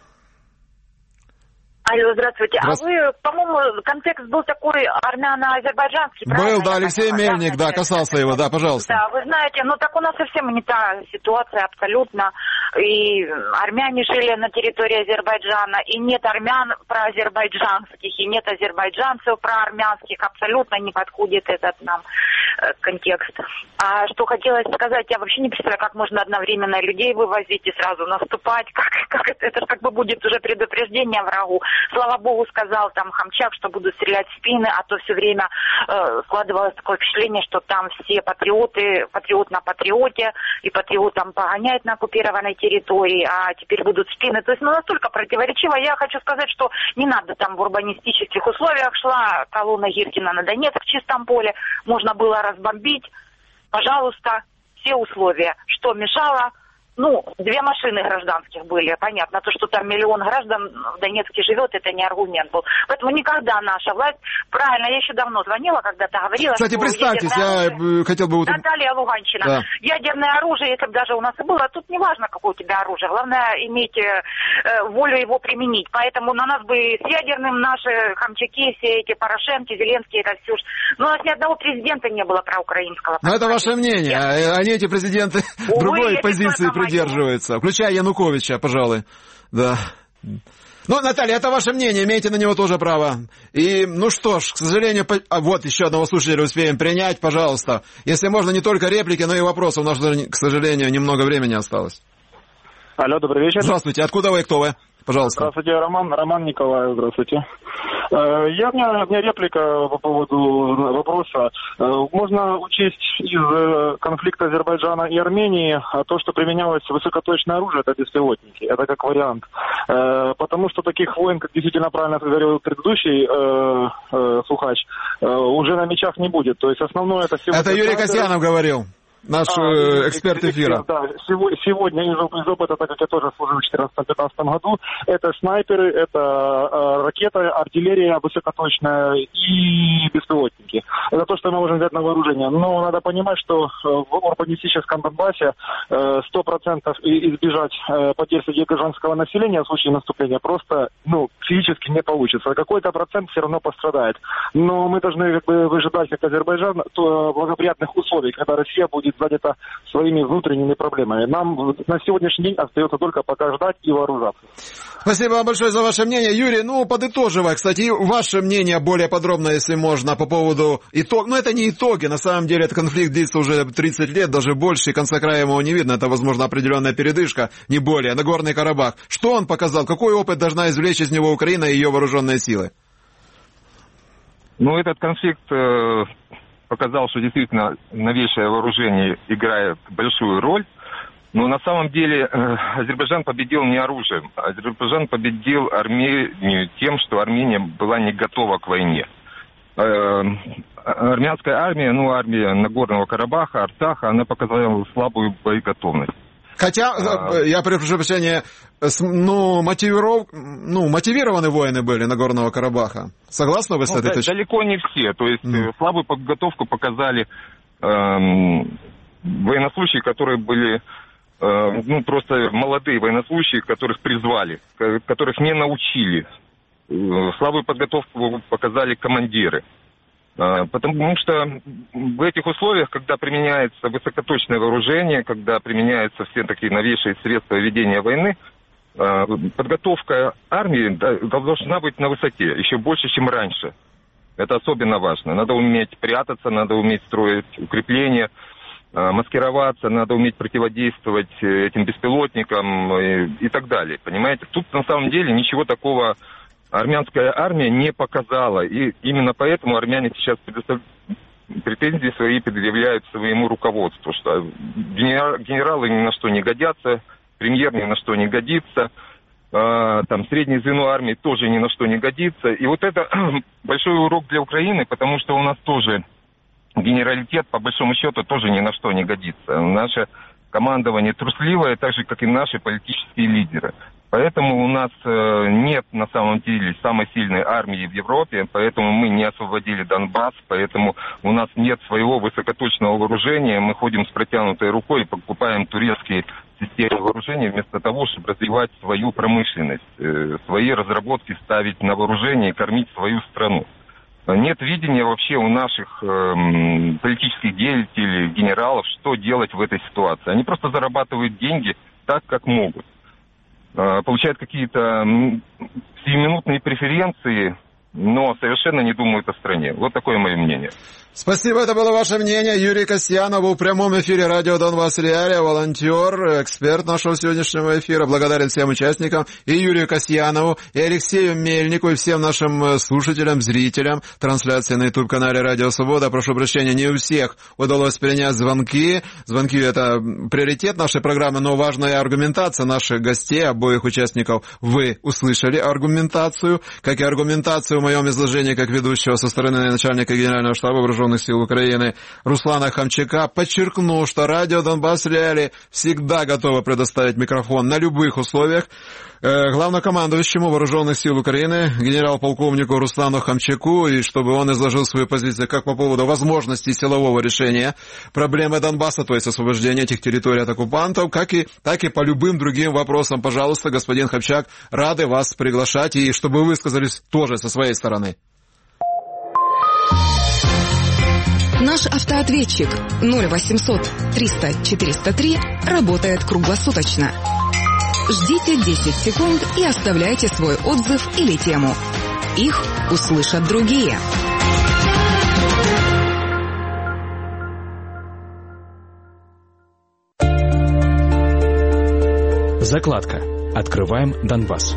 Алло, здравствуйте. Здравствуйте. А вы, по-моему, контекст был такой армяно-азербайджанский. Был, да, Алексей Мельник, да, касался его, да, пожалуйста. Да, вы знаете, ну так у нас совсем не та ситуация абсолютно. и армяне жили на территории Азербайджана, и нет армян проазербайджанских, и нет азербайджанцев проармянских, абсолютно не подходит этот нам э, контекст. А что хотелось сказать, я вообще не представляю, как можно одновременно людей вывозить и сразу наступать, как, как это, это как бы будет уже предупреждение врагу. Слава богу, сказал там Хамчак, что будут стрелять в спины, а то все время э, складывалось такое впечатление, что там все патриоты, патриот на патриоте, и патриот там погоняет на оккупированной территории, а теперь будут спины. То есть, ну, настолько противоречиво. Я хочу сказать, что не надо там в урбанистических условиях. Шла колонна Гиркина на Донецк в чистом поле, можно было разбомбить. Пожалуйста, все условия. Что мешало? Ну, две машины гражданских были, понятно. То, что там миллион граждан в Донецке живет, это не аргумент был. Поэтому никогда наша власть, правильно, я еще давно звонила, когда-то говорила, кстати, что представьтесь, я оружие... хотел бы... Наталья Луганщина. Да. Ядерное оружие, если бы даже у нас и было, тут не важно, какое у тебя оружие. Главное, иметь э, волю его применить. Поэтому на нас бы с ядерным наши хамчаки, все эти Порошенки, Зеленские, это все. Но у нас ни одного президента не было проукраинского. Ну, это ваше мнение. Я... Они, эти президенты, Увы, другой позиции придерживаются, включая Януковича, пожалуй. Да. Ну, Наталья, это ваше мнение, имеете на него тоже право. И, ну что ж, к сожалению, по... а вот еще одного слушателя успеем принять, пожалуйста. Если можно, не только реплики, но и вопросы. У нас, к сожалению, немного времени осталось. Алло, добрый вечер. Здравствуйте, откуда вы и кто вы? Пожалуйста. Здравствуйте, Роман, Роман Николаев, здравствуйте. Я, у, меня, у меня реплика по поводу вопроса. Можно учесть из конфликта Азербайджана и Армении то, что применялось высокоточное оружие, это беспилотники, это как вариант. Потому что таких войн, как действительно правильно говорил предыдущий э, э, слухач, уже на мечах не будет. То есть основное это... Это Юрий Касьянов говорил. Наш а, эксперт эфира. Да, сегодня из, из опыта, так как я тоже служил в две тысячи четырнадцатом-пятнадцатом году, это снайперы, это э, ракеты, артиллерия высокоточная и беспилотники. Это то, что мы можем взять на вооружение. Но надо понимать, что в урбанистическом Донбассе сто процентов избежать э, потерь среди гражданского населения в случае наступления просто ну, физически не получится. Какой-то процент все равно пострадает. Но мы должны как бы выжидать, как Азербайджан, то благоприятных условий, когда Россия будет занята своими внутренними проблемами. Нам на сегодняшний день остается только пока ждать и вооружаться. Спасибо вам большое за ваше мнение. Юрий, ну, подытоживая, кстати, ваше мнение более подробно, если можно, по поводу итогов. Ну, это не итоги, на самом деле, этот конфликт длится уже тридцать лет, даже больше, и конца края ему не видно. Это, возможно, определенная передышка, не более. Нагорный Карабах. Что он показал? Какой опыт должна извлечь из него Украина и ее вооруженные силы? Ну, этот конфликт... Э... показал, что действительно новейшее вооружение играет большую роль. Но на самом деле э, Азербайджан победил не оружием. Азербайджан победил Армению тем, что Армения была не готова к войне. Э, армянская армия, ну армия Нагорного Карабаха, Арцаха, она показала слабую боеготовность. Хотя, а... я прошу прощения, ну, мотивиров... ну, мотивированы воины были Нагорного Карабаха. Согласны вы с ну, этой да, точкой? Далеко не все. То есть mm. слабую подготовку показали эм, военнослужащие, которые были, э, ну, просто молодые военнослужащие, которых призвали, которых не научили. Слабую подготовку показали командиры. Потому что в этих условиях, когда применяется высокоточное вооружение, когда применяются все такие новейшие средства ведения войны, подготовка армии должна быть на высоте, еще больше, чем раньше. Это особенно важно. Надо уметь прятаться, надо уметь строить укрепления, маскироваться, надо уметь противодействовать этим беспилотникам и, и так далее. Понимаете? Тут на самом деле ничего такого армянская армия не показала. И именно поэтому армяне сейчас предостав... претензии свои предъявляют своему руководству, что генералы ни на что не годятся, премьер ни на что не годится, там среднее звено армии тоже ни на что не годится. И вот это большой урок для Украины, потому что у нас тоже генералитет, по большому счету, тоже ни на что не годится. Наше командование трусливое, так же, как и наши политические лидеры. Поэтому у нас нет на самом деле самой сильной армии в Европе, поэтому мы не освободили Донбасс, поэтому у нас нет своего высокоточного вооружения, мы ходим с протянутой рукой и покупаем турецкие системы вооружения вместо того, чтобы развивать свою промышленность, свои разработки ставить на вооружение и кормить свою страну. Нет видения вообще у наших э, политических деятелей, генералов, что делать в этой ситуации. Они просто зарабатывают деньги, так, как могут. Получают какие-то сиюминутные преференции, но совершенно не думают о стране. Вот такое мое мнение. Спасибо, это было ваше мнение. Юрий Касьянов был в прямом эфире радио «Донбасс Реалия», волонтер, эксперт нашего сегодняшнего эфира. Благодарен всем участникам, и Юрию Касьянову, и Алексею Мельнику, и всем нашим слушателям, зрителям трансляции на YouTube-канале «Радио Свобода». Прошу прощения, не у всех удалось принять звонки. Звонки — это приоритет нашей программы, но важная аргументация наших гостей, обоих участников. Вы услышали аргументацию, как и аргументацию в моем изложении как ведущего со стороны начальника Генерального штаба Вооруженных сил Украины Руслана Хамчака. Подчеркну, что радио «Донбасс Реалии» всегда готово предоставить микрофон на любых условиях э, главнокомандующему Вооруженных сил Украины, генерал-полковнику Руслану Хамчаку, и чтобы он изложил свою позицию как по поводу возможности силового решения проблемы Донбасса, то есть освобождения этих территорий от оккупантов, как и, так и по любым другим вопросам. Пожалуйста, господин Хамчак, рады вас приглашать, и чтобы вы высказались тоже со своей стороны. Наш автоответчик ноль восемьсот триста четыреста три работает круглосуточно. Ждите десять секунд и оставляйте свой отзыв или тему. Их услышат другие. Закладка. Открываем Донбасс.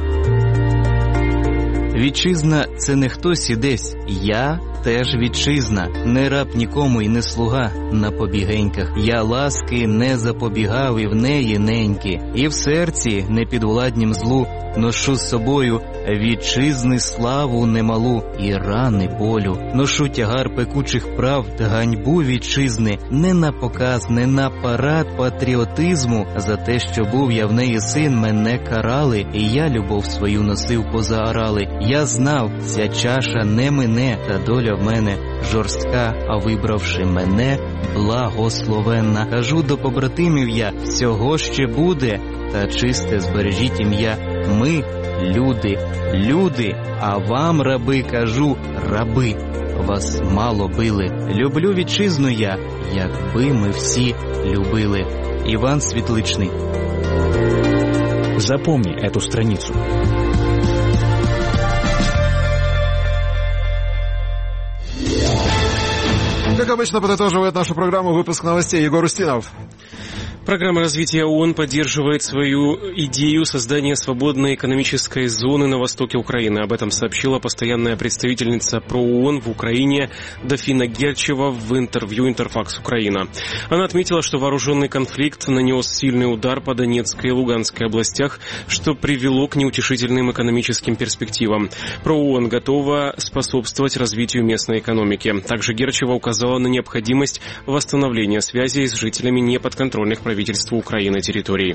Вітчизна – це не хтось і десь. Я теж вітчизна. Не раб нікому і не слуга на побігеньках. Я ласки не запобігав і в неї неньки. І в серці не підвладнім злу ношу з собою вітчизни славу немалу і рани болю. Ношу тягар пекучих правд, ганьбу вітчизни. Не на показ, не на парад патріотизму. За те, що був я в неї син, мене карали. І я любов свою носив поза орали. Я знав, ця чаша не мине, та доля в мене жорстка, а вибравши мене, благословенна. Кажу до побратимів я, всього ще буде, та чисте збережіть ім'я. Ми люди, люди, а вам, раби, кажу, раби, вас мало били. Люблю вітчизну я, якби ми всі любили. Іван Світличний. Запомни эту страницу. Как обычно, подытоживает нашу программу выпуск новостей Егор Устинов. Программа развития ООН поддерживает свою идею создания свободной экономической зоны на востоке Украины. Об этом сообщила постоянная представительница ПРООН в Украине Дофина Герчева в интервью «Интерфакс Украина». Она отметила, что вооруженный конфликт нанес сильный удар по Донецкой и Луганской областях, что привело к неутешительным экономическим перспективам. ПРООН готова способствовать развитию местной экономики. Также Герчева указала на необходимость восстановления связей с жителями неподконтрольных правительству Украины территорий.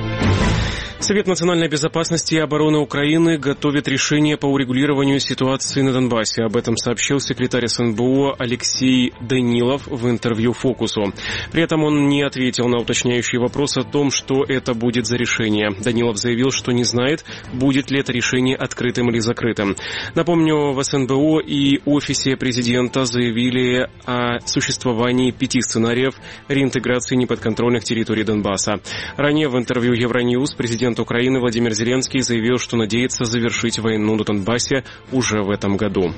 Совет национальной безопасности и обороны Украины готовит решение по урегулированию ситуации на Донбассе. Об этом сообщил секретарь СНБО Алексей Данилов в интервью «Фокусу». При этом он не ответил на уточняющий вопрос о том, что это будет за решение. Данилов заявил, что не знает, будет ли это решение открытым или закрытым. Напомню, в СНБО и офисе президента заявили о существовании пяти сценариев реинтеграции неподконтрольных территорий Донбасса. Ранее в интервью Евроньюз президент Украины Владимир Зеленский заявил, что надеется завершить войну на Донбассе уже в этом году.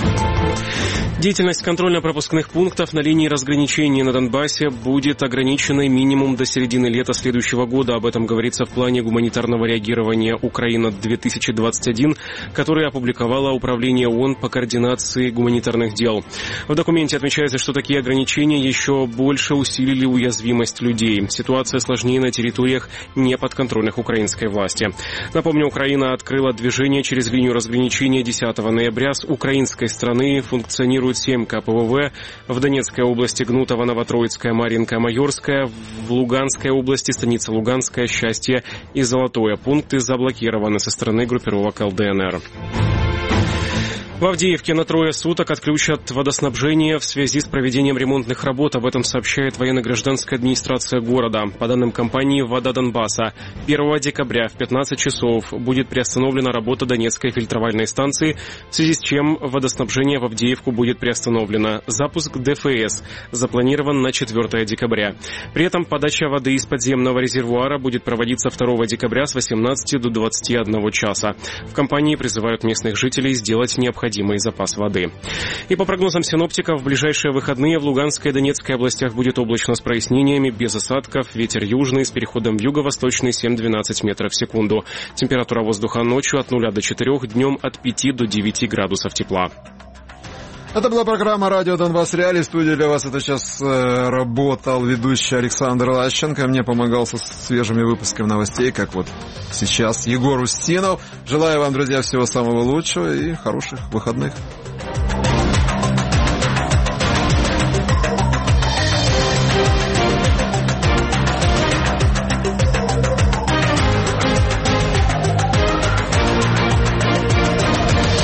Деятельность контрольно-пропускных пунктов на линии разграничения на Донбассе будет ограниченной минимум до середины лета следующего года. Об этом говорится в плане гуманитарного реагирования «Украина-две тысячи двадцать один», который опубликовало Управление ООН по координации гуманитарных дел. В документе отмечается, что такие ограничения еще больше усилили уязвимость людей. Ситуация сложнее на территориях неподконтрольных украинской власти. Напомню, Украина открыла движение через линию разграничения десятого ноября. С украинской стороны функционирует семь ка пэ вэ вэ, в Донецкой области Гнутово, Новотроицкая, Марьинка, Майорская, в Луганской области станица Луганская, Счастье и Золотое. Пункты заблокированы со стороны группировок эл дэ эн эр. В Авдеевке на трое суток отключат водоснабжение в связи с проведением ремонтных работ. Об этом сообщает военно-гражданская администрация города. По данным компании «Вода Донбасса», первого декабря в пятнадцать часов будет приостановлена работа Донецкой фильтровальной станции, в связи с чем водоснабжение в Авдеевку будет приостановлено. Запуск ДФС запланирован на четвёртое декабря. При этом подача воды из подземного резервуара будет проводиться второго декабря с восемнадцати до двадцати одного часа. В компании призывают местных жителей сделать необходимое запас воды. И по прогнозам синоптиков, в ближайшие выходные в Луганской и Донецкой областях будет облачно с прояснениями, без осадков, ветер южный с переходом в юго-восточный семь-двенадцать метров в секунду. Температура воздуха ночью от нуля до четырёх, днем от пяти до девяти градусов тепла. Это была программа «Радио Донбасс Реалии». В студии для вас это час э, работал ведущий Александр Лащенко. Мне помогал со свежими выпусками новостей, как вот сейчас Егор Устинов. Желаю вам, друзья, всего самого лучшего и хороших выходных.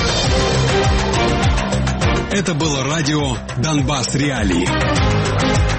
Это было радио «Донбасс Реалии».